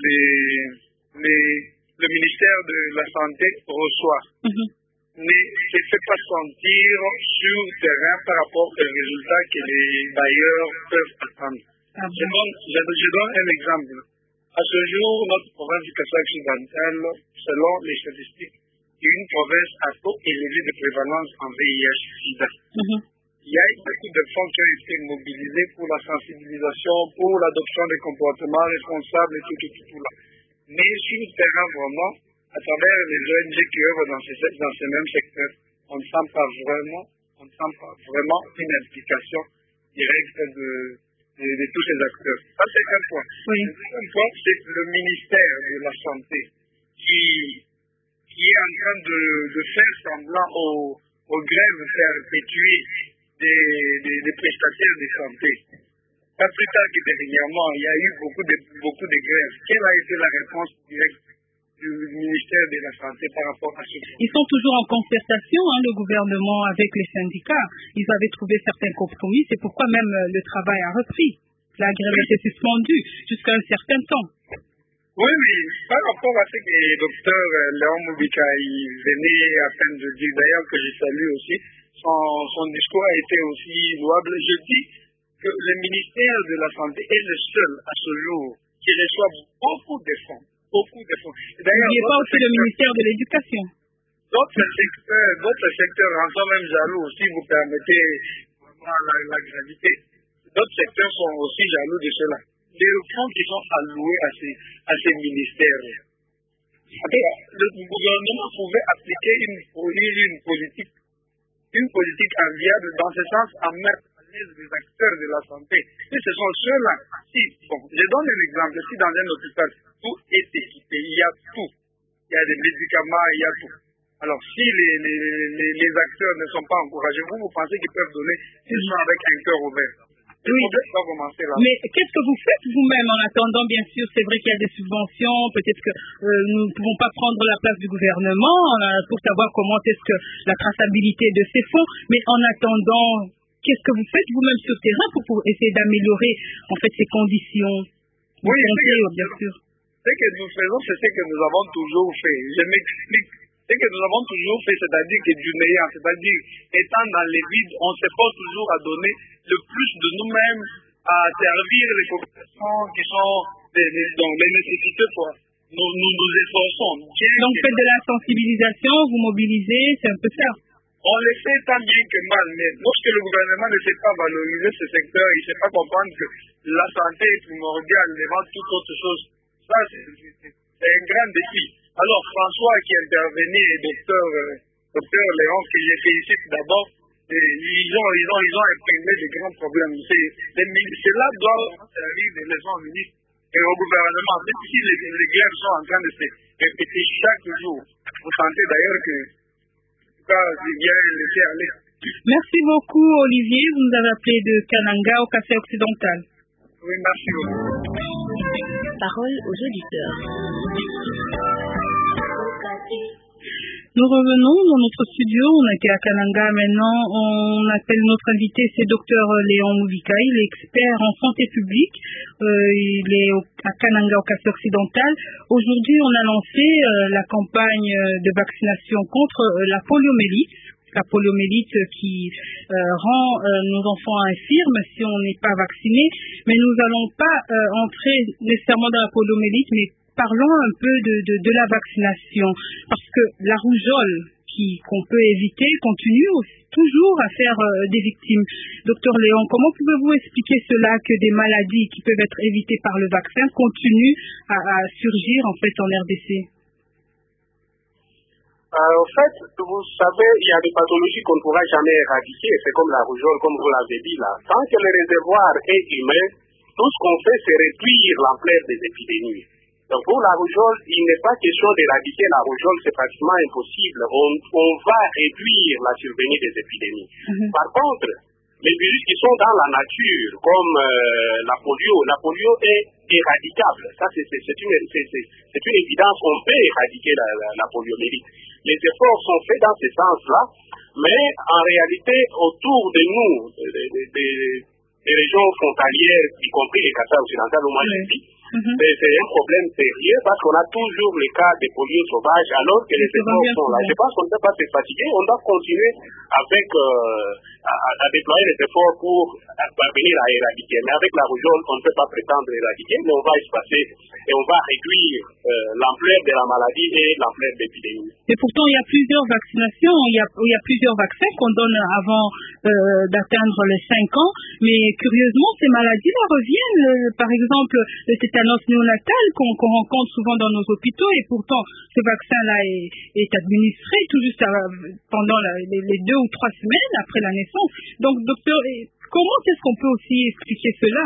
les Les, le ministère de la Santé reçoit mm-hmm. ne se fait pas sentir sur le terrain par rapport aux résultats que les bailleurs peuvent attendre. Ah bon. je, donne, je, je donne un exemple. À ce jour, notre province du Kasaï occidental, selon les statistiques, est une province à taux élevé de prévalence en V I H sida. Mm-hmm. Il y a beaucoup de fonds qui ont été mobilisés pour la sensibilisation, pour l'adoption des comportements responsables et tout, tout, tout, tout là. Mais sur le terrain, vraiment, à travers les O N G qui œuvrent dans ces, dans ces mêmes secteurs, on ne sent pas vraiment, on ne sent pas vraiment une implication directe de, de, de tous ces acteurs. Ça, c'est un point. Oui. Le deuxième point, c'est le ministère de la Santé qui, qui est en train de, de faire semblant aux, aux grèves perpétuées des, des, des prestataires de santé. Pas plus tard que dernièrement, il y a eu beaucoup de, beaucoup de grèves. Quelle a été la réponse directe du ministère de la Santé par rapport à ce point? Ils sont toujours en concertation, hein, le gouvernement avec les syndicats. Ils avaient trouvé certains compromis, c'est pourquoi même le travail a repris. La grève oui. était suspendue jusqu'à un certain temps. Oui, oui. Par rapport à ce que le docteur Léon Moubika venait à peine de dire, d'ailleurs que je salue aussi, son, son discours a été aussi louable. Je dis que le ministère de la Santé est le seul à ce jour qui reçoit beaucoup de fonds. Beaucoup de fonds. N'oubliez pas aussi le ministère de l'Éducation. D'autres secteurs, d'autres secteurs en sont même jaloux, si vous permettez vraiment la, la gravité. D'autres secteurs sont aussi jaloux de cela. Les fonds qui sont alloués à ces, à ces ministères. Le gouvernement pouvait appliquer une, une politique, une politique enviable dans ce sens à mettre des acteurs de la santé. Et ce sont ceux-là. Si, bon, je donne un exemple. Si dans un hôpital, tout est équipé, il y a tout. Il y a des médicaments, il y a tout. Alors, si les, les, les, les acteurs ne sont pas encouragés, vous, vous pensez qu'ils peuvent donner des gens avec un cœur ouvert? Oui. Mais qu'est-ce que vous faites vous-même en attendant? Bien sûr, c'est vrai qu'il y a des subventions, peut-être que euh, nous ne pouvons pas prendre la place du gouvernement euh, pour savoir comment est-ce que la traçabilité de ces fonds, mais en attendant, qu'est-ce que vous faites vous-même sur le terrain pour, pour essayer d'améliorer en fait ces conditions? Vous oui, comptez, que, bien sûr. Ce que nous faisons, c'est ce que nous avons toujours fait. Je m'explique. Ce que nous avons toujours fait, c'est-à-dire que du néant, c'est-à-dire étant dans les vides, on s'efforce toujours à donner le plus de nous-mêmes à servir les populations qui sont des, des, donc les nécessités. Quoi. Nous, nous nous efforçons. Bien Donc faites de la sensibilisation, vous mobilisez, c'est un peu ça. On le fait tant bien que mal, mais lorsque le gouvernement ne sait pas valoriser ce secteur, il ne sait pas comprendre que la santé est primordiale devant toute autre chose, ça c'est un grand défi. Alors François qui intervenait, et docteur, euh, docteur Léon, que je félicite d'abord, ils ont, ils ont, ils ont imprimé des grands problèmes. Cela doit servir de leçon au ministre et au gouvernement. Même si les, les guerres sont en train de se répéter chaque jour, vous sentez d'ailleurs que, en tout cas, les guerres laissées aller. Merci beaucoup Olivier, vous nous avez appelé de Kananga au Kassai occidental. Oui, merci beaucoup. Parole aux auditeurs. Nous revenons dans notre studio, on a été à Kananga maintenant, on appelle notre invité, c'est docteur Léon Mouvika, il est expert en santé publique, euh, il est au, à Kananga au Kassai occidental. Aujourd'hui on a lancé euh, la campagne de vaccination contre euh, la poliomyélite, la poliomyélite qui euh, rend euh, nos enfants infirmes si on n'est pas vacciné, mais nous n'allons pas euh, entrer nécessairement dans la poliomyélite, mais parlons un peu de, de, de la vaccination, parce que la rougeole qui, qu'on peut éviter continue toujours à faire euh, des victimes. Docteur Léon, comment pouvez-vous expliquer cela, que des maladies qui peuvent être évitées par le vaccin continuent à, à surgir en fait en R D C? Euh, en fait, vous savez, il y a des pathologies qu'on ne pourra jamais éradiquer. C'est comme la rougeole, comme vous l'avez dit là. Tant que le réservoir est humain, tout ce qu'on fait, c'est réduire l'ampleur des épidémies. Donc pour la rougeole, il n'est pas question d'éradiquer la rougeole, c'est pratiquement impossible. On, on va réduire la survenue des épidémies. Mm-hmm. Par contre, les virus qui sont dans la nature, comme euh, la polio, la polio est éradicable. Ça, c'est, c'est, c'est, une, c'est, c'est, c'est une évidence, on peut éradiquer la, la, la poliomyélite. Les efforts sont faits dans ce sens-là, mais en réalité, autour de nous, des, des, des, des régions frontalières, y compris les Kassai occidental, au moins je dis, Mm-hmm. C'est, c'est un problème sérieux parce qu'on a toujours les cas de polio sauvage alors que les efforts sont là. Je pense qu'on ne peut pas se fatiguer, on doit continuer avec euh, à, à déployer les efforts pour parvenir à éradiquer. Mais avec la rougeole, on ne peut pas prétendre éradiquer, mais on va espacer et on va réduire euh, l'ampleur de la maladie et l'ampleur de l'épidémie. Et pourtant, il y a plusieurs vaccinations, il y a, il y a plusieurs vaccins qu'on donne avant euh, d'atteindre les cinq ans, mais curieusement, ces maladies-là reviennent. Le, par exemple, le tétanos néonatal qu'on, qu'on rencontre souvent dans nos hôpitaux, et pourtant, ce vaccin-là est, est administré tout juste à, pendant la, les, les deux ou trois semaines après la naissance. Donc, docteur, comment est-ce qu'on peut aussi expliquer cela?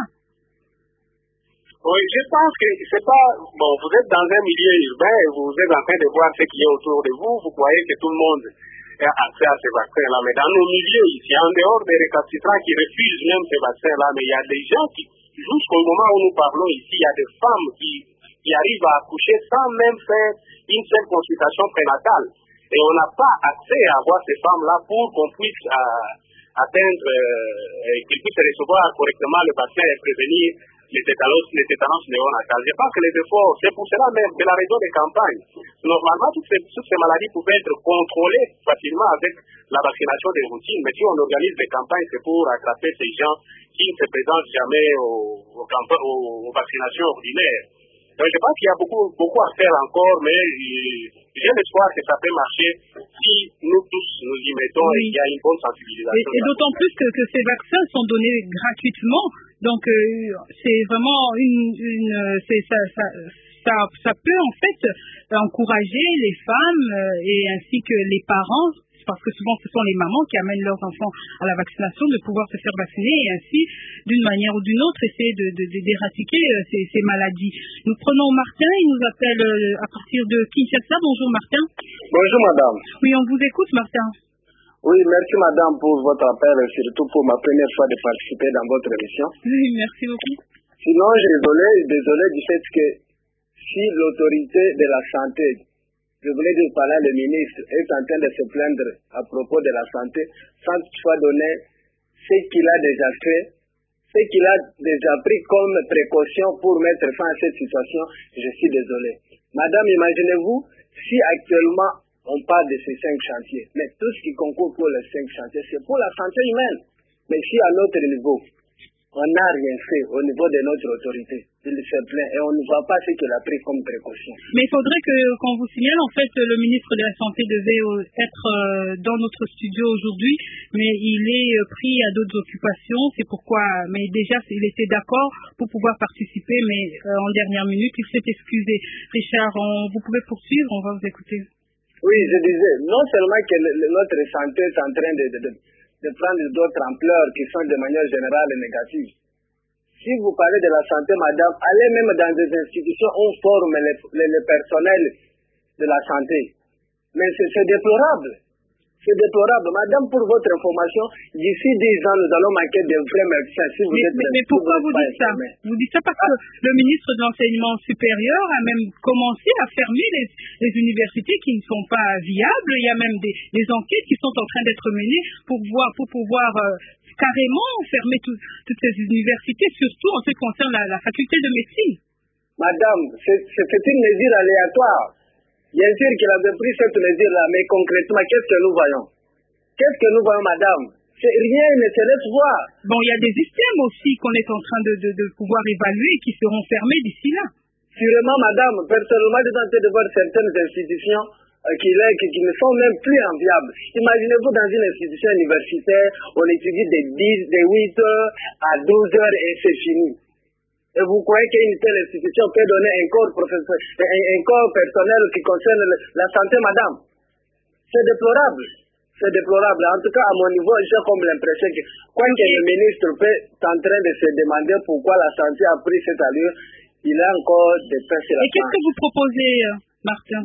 Oui, je pense que c'est pas... Bon, vous êtes dans un milieu urbain et vous êtes en train de voir ce qui est autour de vous, vous croyez que tout le monde a accès à ces vaccins-là. Mais dans nos milieux ici, en dehors des récalcitrants qui refusent même ces vaccins-là, mais il y a des gens qui, jusqu'au moment où nous parlons ici, il y a des femmes qui, qui arrivent à accoucher sans même faire une seule consultation prénatale. Et on n'a pas accès à avoir ces femmes-là pour qu'on puisse euh, atteindre, euh, qu'ils puissent recevoir correctement le vaccin et prévenir les tétanos, les tétanos néonatales. Je pense que les efforts, c'est pour cela même, c'est la raison des campagnes. Normalement, toutes ces, toutes ces maladies pouvaient être contrôlées facilement avec la vaccination des routines, mais si on organise des campagnes, c'est pour attraper ces gens qui ne se présentent jamais aux, aux, aux, aux vaccinations ordinaires. Donc je pense qu'il y a beaucoup, beaucoup à faire encore, mais j'ai l'espoir que ça peut marcher si nous tous nous y mettons oui. et qu'il y a une bonne sensibilisation. Et, et d'autant plus que, que ces vaccins sont donnés gratuitement, donc euh, c'est vraiment une, une c'est, ça, ça, ça, ça peut en fait encourager les femmes euh, et ainsi que les parents parce que souvent ce sont les mamans qui amènent leurs enfants à la vaccination, de pouvoir se faire vacciner et ainsi, d'une manière ou d'une autre, essayer de, de, de d'éradiquer euh, ces, ces maladies. Nous prenons Martin, il nous appelle euh, à partir de Kinshasa. Bonjour Martin. Bonjour madame. Oui, on vous écoute Martin. Oui, merci madame pour votre appel et surtout pour ma première fois de participer dans votre émission. Oui, merci beaucoup. Sinon, je suis désolé, désolé du fait que si l'autorité de la santé, je voulais dire par là, le ministre est en train de se plaindre à propos de la santé, sans toutefois donner ce qu'il a déjà fait, ce qu'il a déjà pris comme précaution pour mettre fin à cette situation, je suis désolé. Madame, imaginez-vous, si actuellement on parle de ces cinq chantiers, mais tout ce qui concourt pour les cinq chantiers, c'est pour la santé humaine. Mais si à notre niveau, on n'a rien fait au niveau de notre autorité, il se plaint et on ne voit pas ce qu'il a pris comme précaution. Mais il faudrait que, qu'on vous signale, en fait, le ministre de la Santé devait être dans notre studio aujourd'hui, mais il est pris à d'autres occupations, c'est pourquoi, mais déjà, il était d'accord pour pouvoir participer, mais euh, en dernière minute, il s'est excusé. Richard, on, vous pouvez poursuivre, on va vous écouter. Oui, je disais, non seulement que le, le, notre santé est en train de, de, de de prendre d'autres ampleurs qui sont de manière générale négatives. Si vous parlez de la santé, madame, allez même dans des institutions où on forme les, les, les personnels de la santé. Mais c'est, c'est déplorable. C'est déplorable. Madame, pour votre information, d'ici dix ans, nous allons manquer de vrais médecins. Si vous mais, êtes mais, mais pourquoi vous dites ça? Vous dites ça parce ah. que le ministre de l'Enseignement supérieur a même commencé à fermer les, les universités qui ne sont pas viables. Il y a même des, des enquêtes qui sont en train d'être menées pour, voir, pour pouvoir euh, carrément fermer tout, toutes ces universités, surtout en ce qui concerne la, la faculté de médecine. Madame, c'est, c'est une mesure aléatoire. Bien sûr qu'il avait pris cette mesure-là, mais concrètement, qu'est-ce que nous voyons? Qu'est-ce que nous voyons, madame? C'est, rien ne se laisse voir. Bon, il y a des systèmes aussi qu'on est en train de, de, de pouvoir évaluer et qui seront fermés d'ici là. Sûrement, madame, personnellement, je suis en train de voir certaines institutions euh, qui, qui, qui ne sont même plus enviables. Imaginez-vous dans une institution universitaire, on étudie de dix, de huit heures à douze heures et c'est fini. Et vous croyez qu'une telle institution peut donner un corps, professeur, un, un corps personnel qui concerne la santé, madame? C'est déplorable. C'est déplorable. En tout cas, à mon niveau, j'ai comme l'impression que, quoi que le ministre peut est en train de se demander pourquoi la santé a pris cette allure, il a encore des pinces sur la santé. Et qu'est-ce que vous proposez, Martin?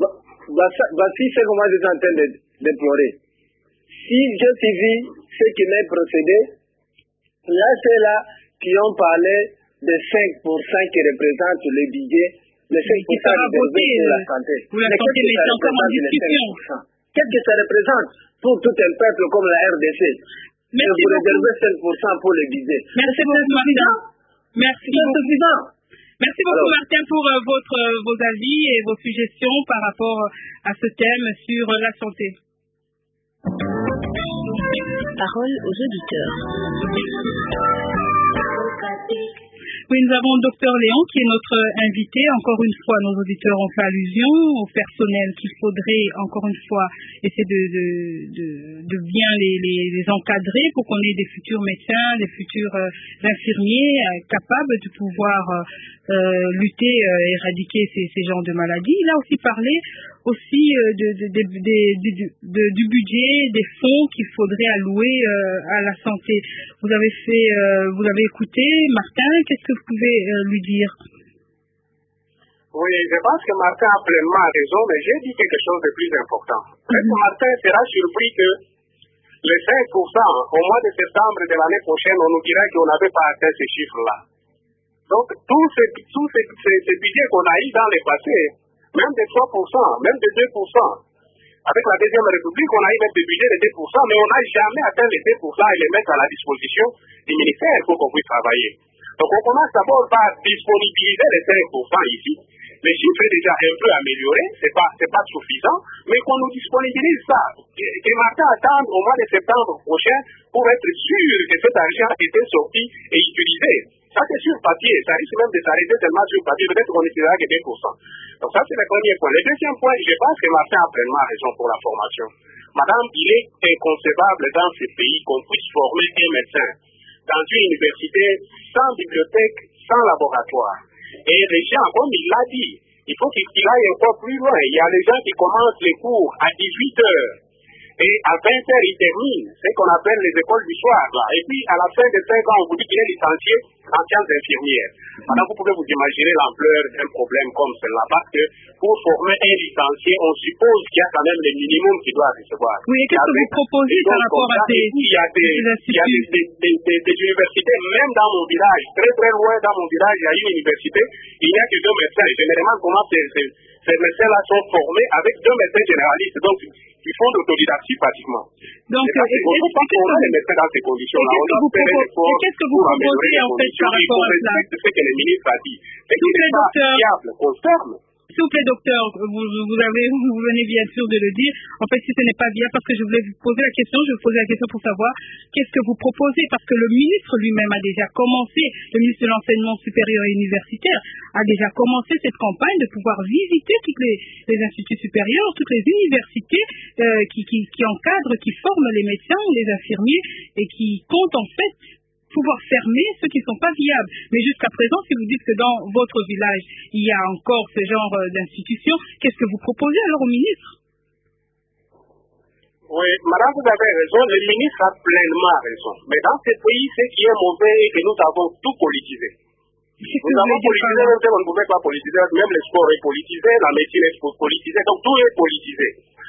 Voici ce que moi je suis en train de déplorer. Si je suivis ce qui m'est procédé, là, c'est là qui ont parlé de cinq pour cent qui représentent le budget, le cinq pour cent réservé pour la santé. Vous la santé, mais c'est encore en discussion. Qu'est-ce que ça représente pour tout un peuple comme la R D C? Merci vous réservez cinq pour cent pour le budget. Merci beaucoup, Martin. Merci beaucoup. Suffisant. Merci beaucoup, Alors, Martin, pour euh, votre, euh, vos avis et vos suggestions par rapport à ce thème sur euh, la santé. Parole aux auditeurs. Oui, nous avons le docteur Léon qui est notre invité. Encore une fois, nos auditeurs ont fait allusion au personnel qu'il faudrait, encore une fois, essayer de, de, de, de bien les, les, les encadrer pour qu'on ait des futurs médecins, des futurs euh, infirmiers euh, capables de pouvoir euh, euh, lutter, euh, éradiquer ces, ces genres de maladies. Il a aussi parlé aussi euh, de, de, de, de, de, de, du budget, des fonds qu'il faudrait allouer euh, à la santé. Vous avez fait, euh, vous l'avez écouté, Martin, qu'est-ce que vous pouvez euh, lui dire? Oui, je pense que Martin a pleinement raison, mais j'ai dit quelque chose de plus important. Est-ce que Martin sera surpris que les cinq pour cent au mois de septembre de l'année prochaine, on nous dira qu'on n'avait pas atteint ces chiffres-là? Donc, tous ces, tous ces, ces, ces budgets qu'on a eu dans le passé, même de trois pour cent, même de deux pour cent, avec la Deuxième République, on a eu même des budgets de deux pour cent, mais on n'a jamais atteint les deux pour cent et les mettre à la disposition du ministère pour qu'on puisse travailler. Donc, on commence d'abord par disponibiliser les cinq pour cent ici. Les chiffres est déjà un peu amélioré, c'est pas, c'est pas suffisant, mais qu'on nous disponibilise ça. Et, et Martin attend au mois de septembre prochain pour être sûr que cet argent était sorti et utilisé. Ça, c'est sur papier. Ça risque même de s'arrêter tellement sur papier. Peut-être qu'on utilisera que deux pour cent. Donc, ça, c'est le premier point. Le deuxième point, je pense que Martin a pleinement raison pour la formation. Madame, il est inconcevable dans ce pays qu'on puisse former un médecin dans une université sans bibliothèque, sans laboratoire. Et les gens, comme il l'a dit, il faut qu'il aille encore plus loin. Il y a les gens qui commencent les cours à dix-huit heures. Et à vingt heures, il termine, ce qu'on appelle les écoles du soir. Là. Et puis, à la fin de cinq ans, on vous dit qu'il est licencié en sciences infirmières. Maintenant, vous pouvez vous imaginer l'ampleur d'un problème comme cela, parce que pour former un licencié, on suppose qu'il y a quand même le minimum qu'il doit recevoir. Oui, et qu'est-ce que vous proposez par rapport à ces Il y a des, il y a des, des, des, des, des universités, même dans mon village, très très loin dans mon village, il y a une université, il n'y a que deux médecins. Et généralement, comment ces, ces, ces médecins-là sont formés avec deux médecins généralistes. Donc, ils font l'autodidactie pratiquement. Donc, et il ne faut pas qu'on les mette dans ces conditions-là. On doit faire des efforts pour améliorer les conditions. Il faut respecter ce que le ministre a dit. Ce qui n'est pas fiable, qu'on ferme. S'il vous plaît, docteur, vous, vous, avez, vous venez bien sûr de le dire. En fait, si ce n'est pas viable, parce que je voulais vous poser la question, je vais vous poser la question pour savoir qu'est-ce que vous proposez, parce que le ministre lui-même a déjà commencé, le ministre de l'Enseignement supérieur et universitaire a déjà commencé cette campagne de pouvoir visiter toutes les, les instituts supérieurs, toutes les universités euh, qui, qui, qui encadrent, qui forment les médecins, les infirmiers et qui comptent en fait pouvoir fermer ceux qui ne sont pas viables. Mais jusqu'à présent, si vous dites que dans votre village, il y a encore ce genre d'institutions, qu'est-ce que vous proposez alors au ministre? Oui, madame, vous avez raison, le ministre a pleinement raison. Mais dans ce pays, ce qui est mauvais est que nous avons tout politisé. Nous avons politisé, même si on ne pouvait pas politiser, même le sport est politisé, la médecine est politisée, donc tout est politisé.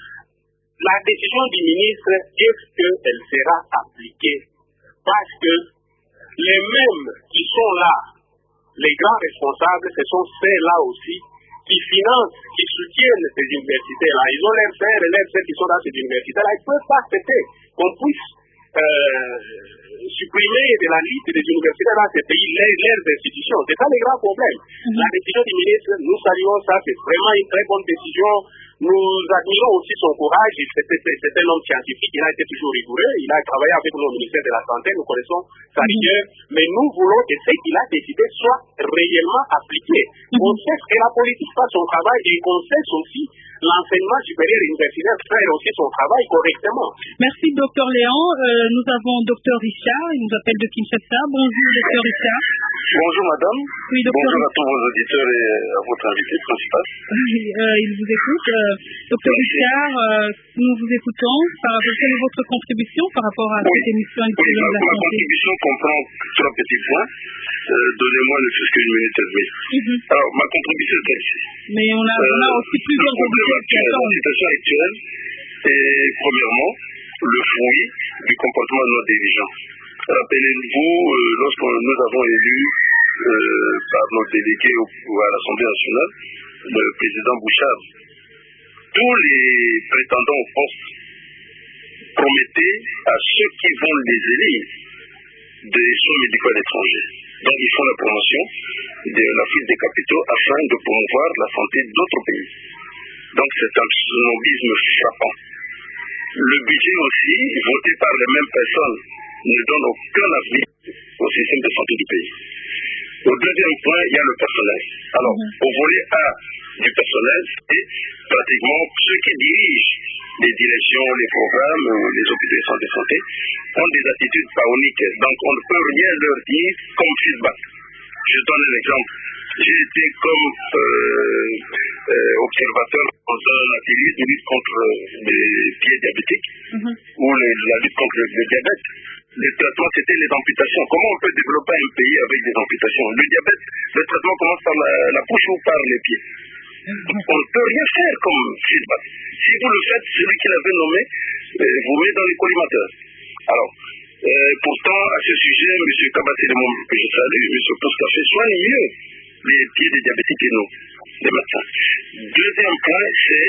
La décision du ministre, est-ce qu'elle sera appliquée? Parce que les mêmes qui sont là, les grands responsables, ce sont ceux-là aussi qui financent, qui soutiennent ces universités-là. Ils ont leurs frères et leurs sœurs qui sont dans ces universités-là. Ils ne peuvent pas accepter qu'on puisse euh, supprimer de la liste des universités dans ces pays leurs, leurs institutions. C'est ça le grand problème. Mm-hmm. La décision du ministre, nous saluons ça, c'est vraiment une très bonne décision. Nous admirons aussi son courage. C'est un homme scientifique, il a été toujours rigoureux, il a travaillé avec nous au ministère de la Santé, nous connaissons sa rigueur, mais nous voulons que ce qu'il a décidé soit réellement appliqué. Mm-hmm. On sait que la politique fasse son travail et qu'on sait aussi l'enseignement supérieur et universitaire faire aussi son travail correctement. Merci, docteur Léon. Euh, nous avons docteur Richard, il nous appelle de Kinshasa. Bonjour, docteur Richard. Bonjour, madame. Oui, docteur. Bonjour à tous vos auditeurs et à votre invité principal. Oui, euh, il vous écoute. Euh, docteur Richard, euh, nous vous écoutons. Par rapport, quelle est votre contribution par rapport à cette oui. émission du oui, président de la ma santé? contribution comprend trois petits points. Euh, Donnez-moi ne plus qu'une minute et demie. Mm-hmm. Alors, ma contribution est celle-ci. Mais on a, euh, on a aussi plusieurs problèmes actuels. La situation actuelle est, premièrement, le fruit du comportement de nos dirigeants. Rappelez-vous, euh, lorsque nous avons élu euh, par nos délégués au, à l'Assemblée nationale, le président Bouchard, tous les prétendants au poste promettaient à ceux qui vont les élire des soins médicaux à l'étranger. Donc ils font la promotion de la fuite des capitaux afin de promouvoir la santé d'autres pays. Donc c'est un snobisme frappant. Le budget aussi, voté par les mêmes personnes, ne donne aucun avenir au système de santé du pays. Au deuxième point, il y a le personnel. Alors, mm-hmm. au volet A du personnel, c'est pratiquement ceux qui dirigent les directions, les programmes, les hôpitaux de santé, santé ont des attitudes paoniques. Donc, on ne peut rien leur dire comme feedback. Je donne un exemple. J'ai été comme euh, euh, observateur dans un atelier de lutte contre les pieds diabétiques, mm-hmm. ou les, la lutte contre le, le diabète. Le traitement, c'était les amputations. Comment on peut développer un pays avec des amputations? Le diabète, le traitement commence par la, la bouche ou par les pieds. On ne peut rien faire comme feedback. Si vous le faites, celui qui l'avait nommé euh, vous met dans les collimateurs. Alors, euh, pourtant, à ce sujet, M. Kabaté, que je salue, M. Postcafé, soigne mieux les pieds des diabétiques et nous, les médecins. Deuxième point, c'est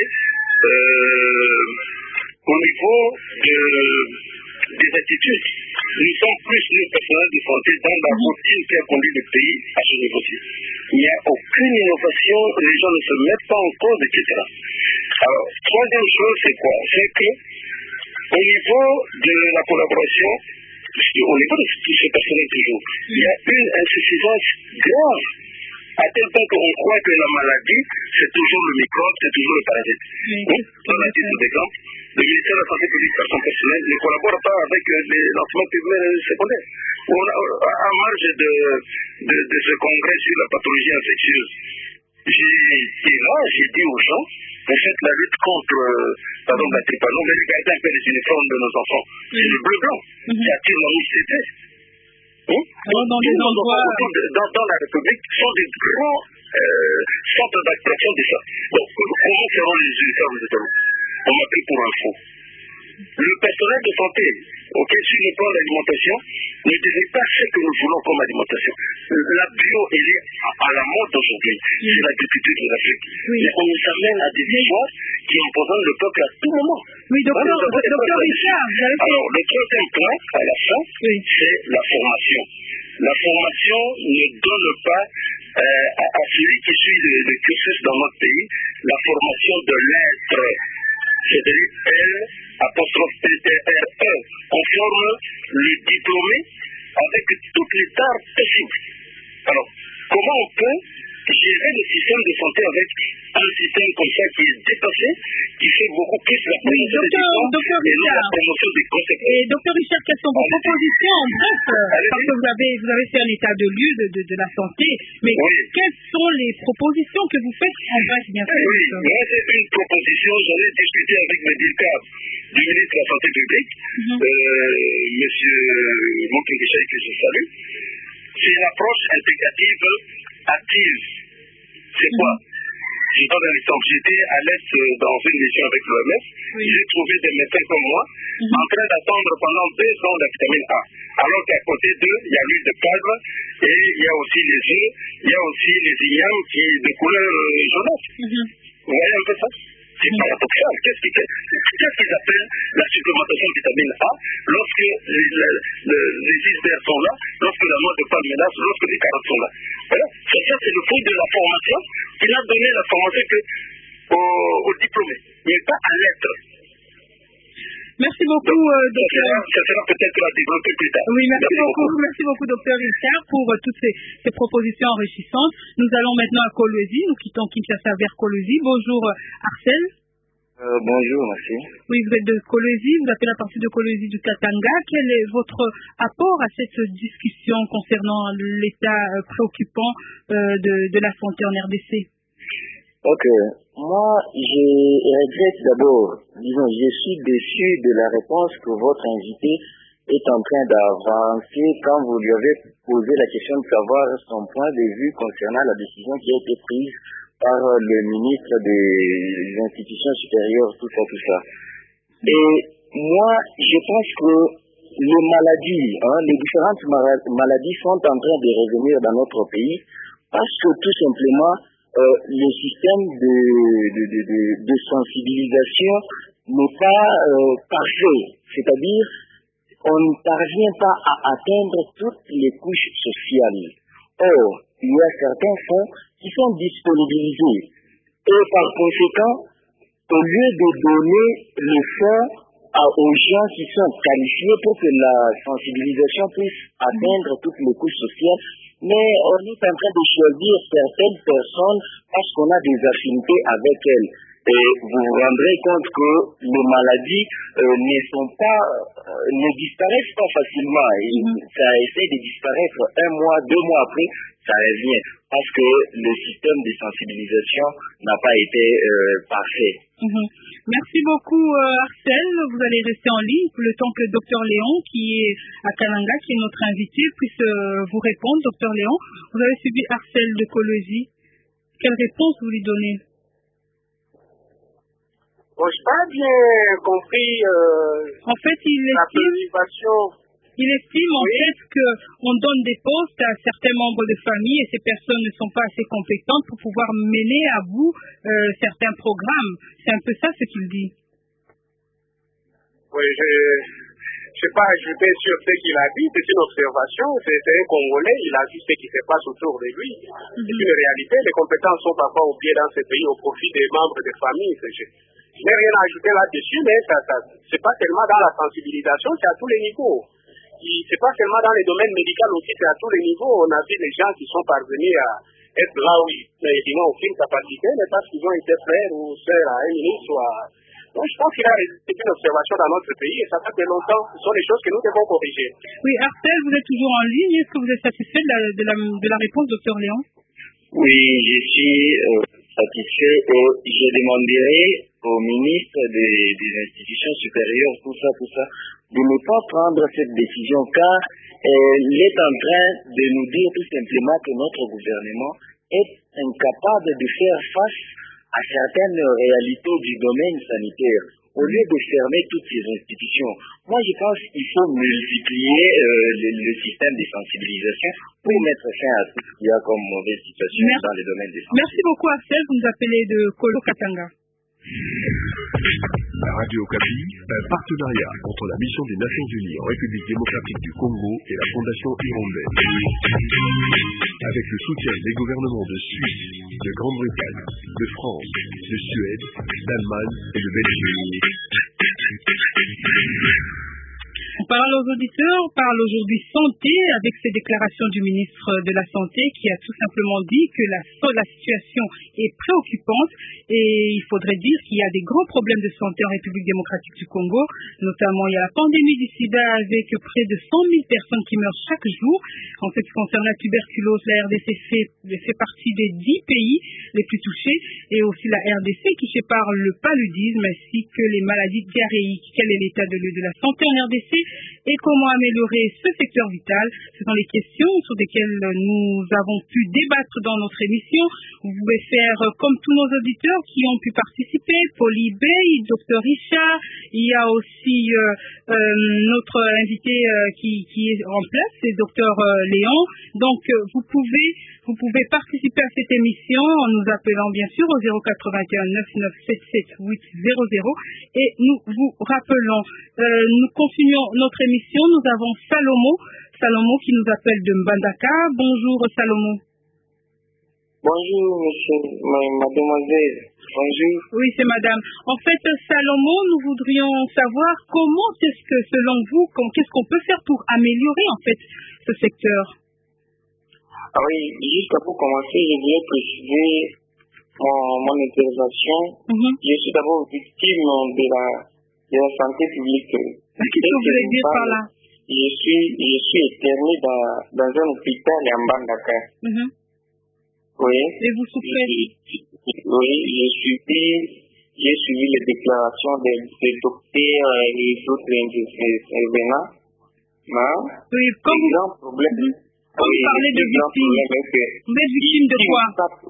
euh, au niveau de, des attitudes. Nous sommes plus le personnel de santé dans la routine qui a conduit le pays à ce niveau-ci. Il n'y a aucune innovation, les gens ne se mettent pas en cause, et cetera. Alors, troisième chose, c'est quoi? C'est que au niveau de la collaboration, au niveau de ce personnel toujours, il y a une insuffisance grave, à tel point qu'on croit que la maladie, c'est toujours le microbe, c'est toujours le parasite. Mmh. Dans la titre d'exemple, le ministère de la Santé publique, par son personnel, ne collabore pas avec les lancements primaires et secondaires. On a, à marge de, de, de ce congrès sur la pathologie infectieuse, j'ai été là, j'ai dit aux gens, vous faites la lutte contre, euh, pardon, la trépano, mais regardez un peu les uniformes de nos enfants. C'est le bleu-blanc qui attire l'anxiété. Hein? Alors, dans les endroits... Dans, dans la République, sont des grands euh, centres d'attraction de ça. Donc, comment seront les uniformes de demain? On m'appelle pour info. Le personnel de santé, ok, sur le plan de l'alimentation, ne devait pas ce que nous voulons comme alimentation. La bio, elle est à la mode aujourd'hui. C'est la députée de l'Afrique. Oui. Mais on nous amène à des histoires qui empoisonnent le peuple à tout moment. Oui, docteur, docteur Richard, vous avez... Alors, le troisième point, à la fin, oui. c'est la formation. La formation ne donne pas euh, à, à celui qui suit le, le cursus dans notre pays la formation de l'être. C'est-à-dire L, apostrophe T T R E. On forme les diplômés avec toutes les tares possibles. Alors, comment on peut gérer le système de santé avec un système comme ça qui est dépassé, qui fait beaucoup plus la promotion oui, docteur, des docteur et non la promotion des conséquences. Et docteur Richard, quelles sont vos Allez propositions en bref? Parce que vous avez, vous avez fait un état de lieu de, de, de la santé, mais oui. quelles sont les propositions que vous faites en bref, bien sûr? Oui, moi c'est une proposition, j'en ai discuté avec le directeur du ministre de la Santé publique, mm-hmm. euh, monsieur Mokin Richard, que je salue. C'est une approche intégrative active. C'est mm-hmm. quoi? Je donne un exemple. J'étais à l'Est dans une mission avec l'O M S. Oui. J'ai trouvé des médecins comme moi mm-hmm. en train d'attendre pendant deux ans la vitamine A. Alors qu'à côté d'eux, il y a l'huile de palme et il y a aussi les œufs, il y a aussi les ignames qui de couleur euh, jaunâtre. Mm-hmm. Vous voyez un peu ça? C'est mm-hmm. paradoxal. Qu'est-ce qu'ils qu'est-ce qu'ils appellent la supplémentation de vitamine A lorsque les, les, les, les icebergs sont là, lorsque la noix de palme est là, lorsque les carottes sont là? Voilà. Ça, ça c'est le fruit de la formation. Il a donné la formation que aux, aux diplômés, mais pas à l'être. Merci beaucoup, Donc, euh, docteur. Ça sera peut-être à développer plus tard. Oui, merci, merci beaucoup. beaucoup. Merci beaucoup, docteur Richard, pour euh, toutes ces, ces propositions enrichissantes. Nous allons maintenant à Kolwezi. Nous quittons Kinshasa vers Kolwezi. Bonjour, Arcel. Euh, bonjour, merci. Oui, vous êtes de Kolwezi, vous appelez la partie de Kolwezi du Katanga. Quel est votre apport à cette discussion concernant l'état préoccupant euh, de, de la santé en R D C? Ok. Moi, je regrette d'abord, disons, je suis déçu de la réponse que votre invité est en train d'avancer quand vous lui avez posé la question de savoir son point de vue concernant la décision qui a été prise par le ministre des institutions supérieures, tout ça, tout ça. Et moi, je pense que les maladies, hein, les différentes maladies sont en train de revenir dans notre pays parce que tout simplement, euh, le système de, de, de, de, de sensibilisation n'est pas euh, parfait. C'est-à-dire, on ne parvient pas à atteindre toutes les couches sociales. Or, il y a certains fonds qui sont disponibilisés. Et par conséquent, au lieu de donner le fonds à, aux gens qui sont qualifiés pour que la sensibilisation puisse atteindre toutes les couches sociales, mais on est en train de choisir certaines personnes parce qu'on a des affinités avec elles. Et vous vous rendrez compte que les maladies euh, ne sont pas, euh, ne disparaissent pas facilement. Et ça essaie de disparaître un mois, deux mois après, ça revient. Parce que le système de sensibilisation n'a pas été euh, parfait. Mm-hmm. Merci beaucoup, euh, Arcel. Vous allez rester en ligne pour le temps que docteur Léon, qui est à Kalanga, qui est notre invité, puisse euh, vous répondre. docteur Léon, vous avez suivi Arcel de Kolwezi. Quelle réponse vous lui donnez? Bon, je n'ai pas bien compris euh, en fait, il la préoccupation. Il estime en oui. fait qu'on donne des postes à certains membres de famille et ces personnes ne sont pas assez compétentes pour pouvoir mener à bout euh, certains programmes. C'est un peu ça ce qu'il dit. Oui, je ne sais pas ajouter sur ce qu'il a dit. C'est une observation. C'est un Congolais. Il a vu ce qui se passe autour de lui. Mm-hmm. C'est une réalité. Les compétences sont parfois oubliées dans ce pays au profit des membres de famille. Je n'ai rien à ajouter là-dessus, mais ça, ça, c'est pas seulement dans la sensibilisation, c'est à tous les niveaux. C'est pas seulement dans les domaines médicaux aussi, c'est à tous les niveaux. On a vu des gens qui sont parvenus à être là où ils n'ont aucune capacité, mais parce qu'ils ont été frères ou sœurs à un ministre ou à... Donc je pense qu'il a resté une observation dans notre pays et ça fait longtemps. Ce sont des choses que nous devons corriger. Oui, Arcel, vous êtes toujours en ligne. Est-ce que vous êtes satisfait de la, de la, de la réponse, docteur Léon? Oui, je suis euh, satisfait et je demanderai au ministre des, des institutions supérieures, tout ça, tout ça, de ne pas prendre cette décision car euh, il est en train de nous dire tout simplement que notre gouvernement est incapable de faire face à certaines réalités du domaine sanitaire. Au lieu de fermer toutes ces institutions, moi je pense qu'il faut multiplier euh, le, le système de sensibilisation pour mettre fin à tout ce qu'il y a comme mauvaise situation Merci. Dans le domaine des santé. Merci beaucoup Axel, vous nous appelez de Kolo Katanga. La Radio Okapi, un partenariat entre la mission des Nations Unies en République démocratique du Congo et la Fondation Hirondelle. Avec le soutien des gouvernements de Suisse, de Grande-Bretagne, de France, de Suède, d'Allemagne et de Belgique. On parle aux auditeurs, on parle aujourd'hui santé avec ces déclarations du ministre de la Santé qui a tout simplement dit que la, la situation est préoccupante et il faudrait dire qu'il y a des grands problèmes de santé en République démocratique du Congo. Notamment, il y a la pandémie du sida avec près de cent mille personnes qui meurent chaque jour. En ce qui concerne la tuberculose, la R D C fait, fait partie des dix pays les plus touchés et aussi la R D C touchée par le paludisme ainsi que les maladies diarrhéiques. Quel est l'état de, de la santé en R D C et comment améliorer ce secteur vital? Ce sont les questions sur lesquelles nous avons pu débattre dans notre émission. Vous pouvez faire comme tous nos auditeurs qui ont pu participer, Poli Bey, Docteur Richard, il y a aussi euh, euh, notre invité euh, qui, qui est en place, c'est Docteur euh, Léon. Donc euh, vous pouvez vous pouvez participer à cette émission en nous appelant bien sûr au zéro quatre-vingt-un neuf neuf sept sept huit zéro zéro et nous vous rappelons, euh, nous continuons notre émission, nous avons Salomo, Salomo qui nous appelle de Mbandaka. Bonjour Salomo. Bonjour monsieur, mademoiselle, bonjour. Oui c'est madame. En fait Salomo, nous voudrions savoir comment est-ce que selon vous, qu'est-ce qu'on peut faire pour améliorer en fait ce secteur? Ah oui, juste pour commencer, je voulais préciser mon, mon intervention. Mm-hmm. Je suis d'abord victime de la, de la santé publique. Qu'est-ce que vous voulez dire par là? Je suis, je suis interné dans, dans un hôpital à Mbandaka. Mm-hmm. Oui. Et vous souffrez? Oui, j'ai suivi, j'ai suivi les déclarations des, des docteurs et d'autres intervenants. Oui, comme le grand problème. Mm-hmm. Quand vous parlez de victime, vous êtes victime de quoi?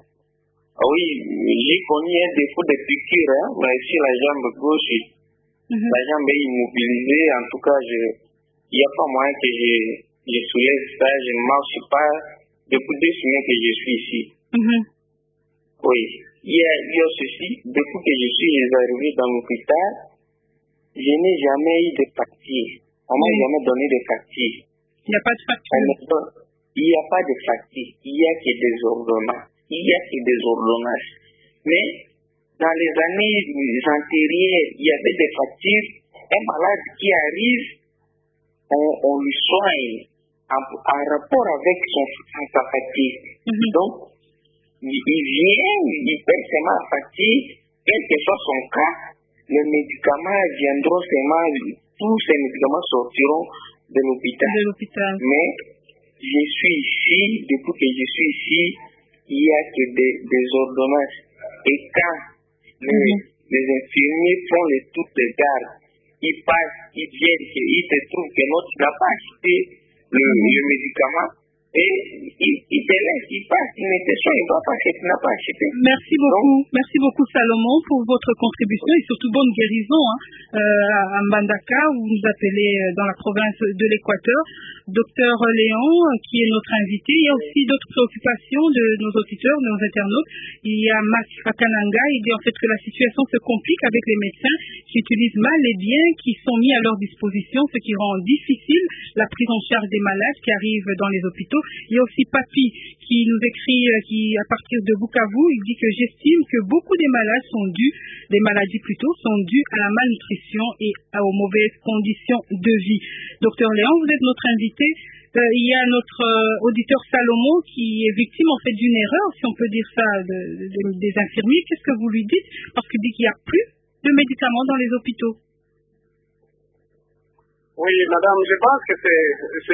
Oui, j'ai connu un défaut de piqûre, hein, mais sur la jambe gauche, mm-hmm. la jambe est immobilisée. En tout cas, il n'y a pas moyen que je, je soulève ça, je ne marche pas depuis deux semaines que je suis ici. Mm-hmm. Oui, il y, a, il y a ceci, depuis que je suis arrivé dans l'hôpital, je n'ai jamais eu de papier. On m'a mm-hmm. jamais donné de papier. Il n'y a pas de facture. Il n'y a pas de facture, il n'y a que des ordonnances. Il n'y a que des ordonnances. Mais dans les années antérieures, il y avait des factures. Un malade qui arrive, on, on lui soigne en, en rapport avec son, sa facture. Mm-hmm. Donc, il, il vient, il paye seulement la facture, quel que soit son cas, les médicaments viendront seulement, tous ces médicaments sortiront de l'hôpital. De l'hôpital. Mais je suis ici, depuis que je suis ici, il n'y a que des, des ordonnances. Et quand les, mm-hmm. les infirmiers font les toutes les gardes, ils passent, ils viennent, ils se trouvent que notre n'a pas acheté le, mm-hmm. le médicament. Et il, il te laisse, il passe une intention, il ne va pas acheter, il n'a pas acheté. Merci beaucoup, donc, merci beaucoup Salomon pour votre contribution et surtout bonne guérison hein, euh, à Mbandaka où vous nous appelez dans la province de l'Équateur. Docteur Léon, qui est notre invité, il y a aussi d'autres préoccupations de nos auditeurs, de nos internautes. Il y a Max Akananga, il dit en fait que la situation se complique avec les médecins qui utilisent mal les biens qui sont mis à leur disposition, ce qui rend difficile la prise en charge des malades qui arrivent dans les hôpitaux. Il y a aussi Papi qui nous écrit, qui à partir de Bukavu, il dit que j'estime que beaucoup des malades sont dus, des maladies plutôt, sont dues à la malnutrition et aux mauvaises conditions de vie. Docteur Léon, vous êtes notre invité. Euh, il y a notre euh, auditeur Salomon qui est victime en fait d'une erreur, si on peut dire ça, de, de, des infirmiers. Qu'est-ce que vous lui dites? Parce qu'il dit qu'il n'y a plus de médicaments dans les hôpitaux. Oui, madame, je pense que c'est, c'est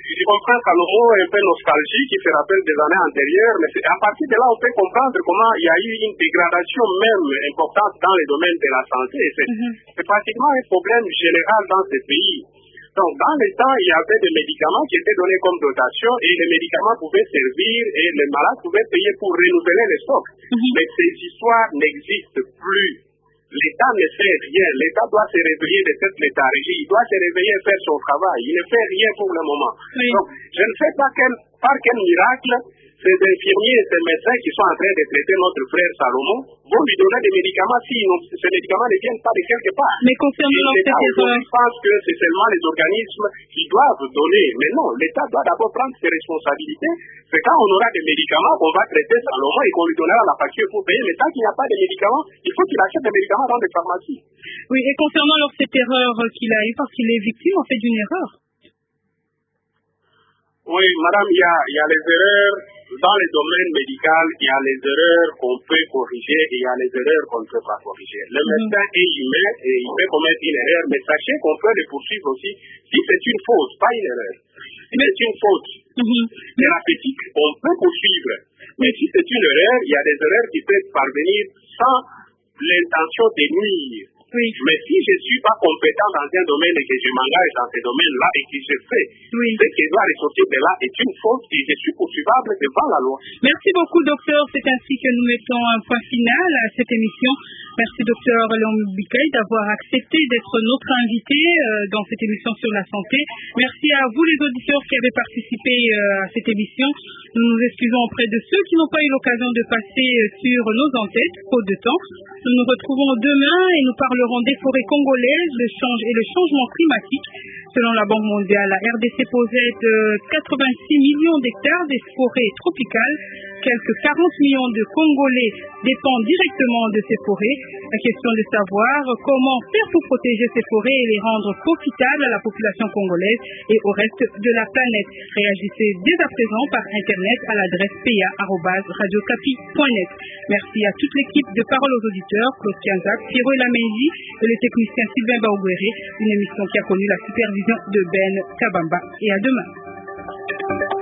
je comprends Salomon un peu nostalgie qui se rappelle des années antérieures, mais à partir de là, on peut comprendre comment il y a eu une dégradation même importante dans les domaines de la santé. C'est mm-hmm. pratiquement un problème général dans ces pays. Donc, dans les temps, il y avait des médicaments qui étaient donnés comme dotation et les médicaments pouvaient servir et les malades pouvaient payer pour renouveler les stocks. Mm-hmm. Mais ces histoires n'existent plus. L'État ne fait rien. L'État doit se réveiller de cette léthargie. Il doit se réveiller et faire son travail. Il ne fait rien pour le moment. Oui. Donc, je ne sais pas quel, par quel miracle ces infirmiers et ces médecins qui sont en train de traiter notre frère Salomon vont lui donner des médicaments si non, ces médicaments ne viennent pas de quelque part. Mais concernant l'État aujourd'hui pense que c'est seulement les organismes qui doivent donner. Mais non, l'État doit d'abord prendre ses responsabilités. C'est quand on aura des médicaments qu'on va traiter Salomon et qu'on lui donnera la facture pour payer. Mais tant qu'il n'y a pas de médicaments, il faut qu'il achète des médicaments dans des pharmacies. Oui, et concernant alors cette erreur qu'il a eue, parce qu'il est victime en fait d'une erreur. Oui, madame, il y a, il y a les erreurs dans les domaines médicaux, il y a les erreurs qu'on peut corriger et il y a les erreurs qu'on ne peut pas corriger. Le mmh. médecin est humain et il peut commettre une erreur, mais sachez qu'on peut le poursuivre aussi si c'est une faute, pas une erreur. Si c'est une faute mmh. thérapeutique, on peut poursuivre. Mais si c'est une erreur, il y a des erreurs qui peuvent parvenir sans l'intention de nuire. Oui. Mais si je ne suis pas compétent dans un domaine et que je m'engage dans ce domaine-là et que je fais oui. ce qui doit ressortir de là est une faute et je suis poursuivable devant la loi. Merci beaucoup, docteur. C'est ainsi que nous mettons un point final à cette émission. Merci, docteur Léon Bikaï, d'avoir accepté d'être notre invité euh, dans cette émission sur la santé. Merci à vous, les auditeurs qui avez participé euh, à cette émission. Nous nous excusons auprès de ceux qui n'ont pas eu l'occasion de passer euh, sur nos antennes, faute de temps. Nous nous retrouvons demain et nous parlerons des forêts congolaises, le change et le changement climatique. Selon la Banque mondiale, la R D C possède quatre-vingt-six millions d'hectares des forêts tropicales. Quelques quarante millions de Congolais dépendent directement de ces forêts. La question de savoir comment faire pour protéger ces forêts et les rendre profitables à la population congolaise et au reste de la planète. Réagissez dès à présent par Internet à l'adresse p a arobase radio capi point net. Merci à toute l'équipe de Parole aux auditeurs, Claude Kianzak, Pierrot Lamenji et le technicien Sylvain Baouguéré, une émission qui a connu la supervision de Ben Kabamba. Et à demain.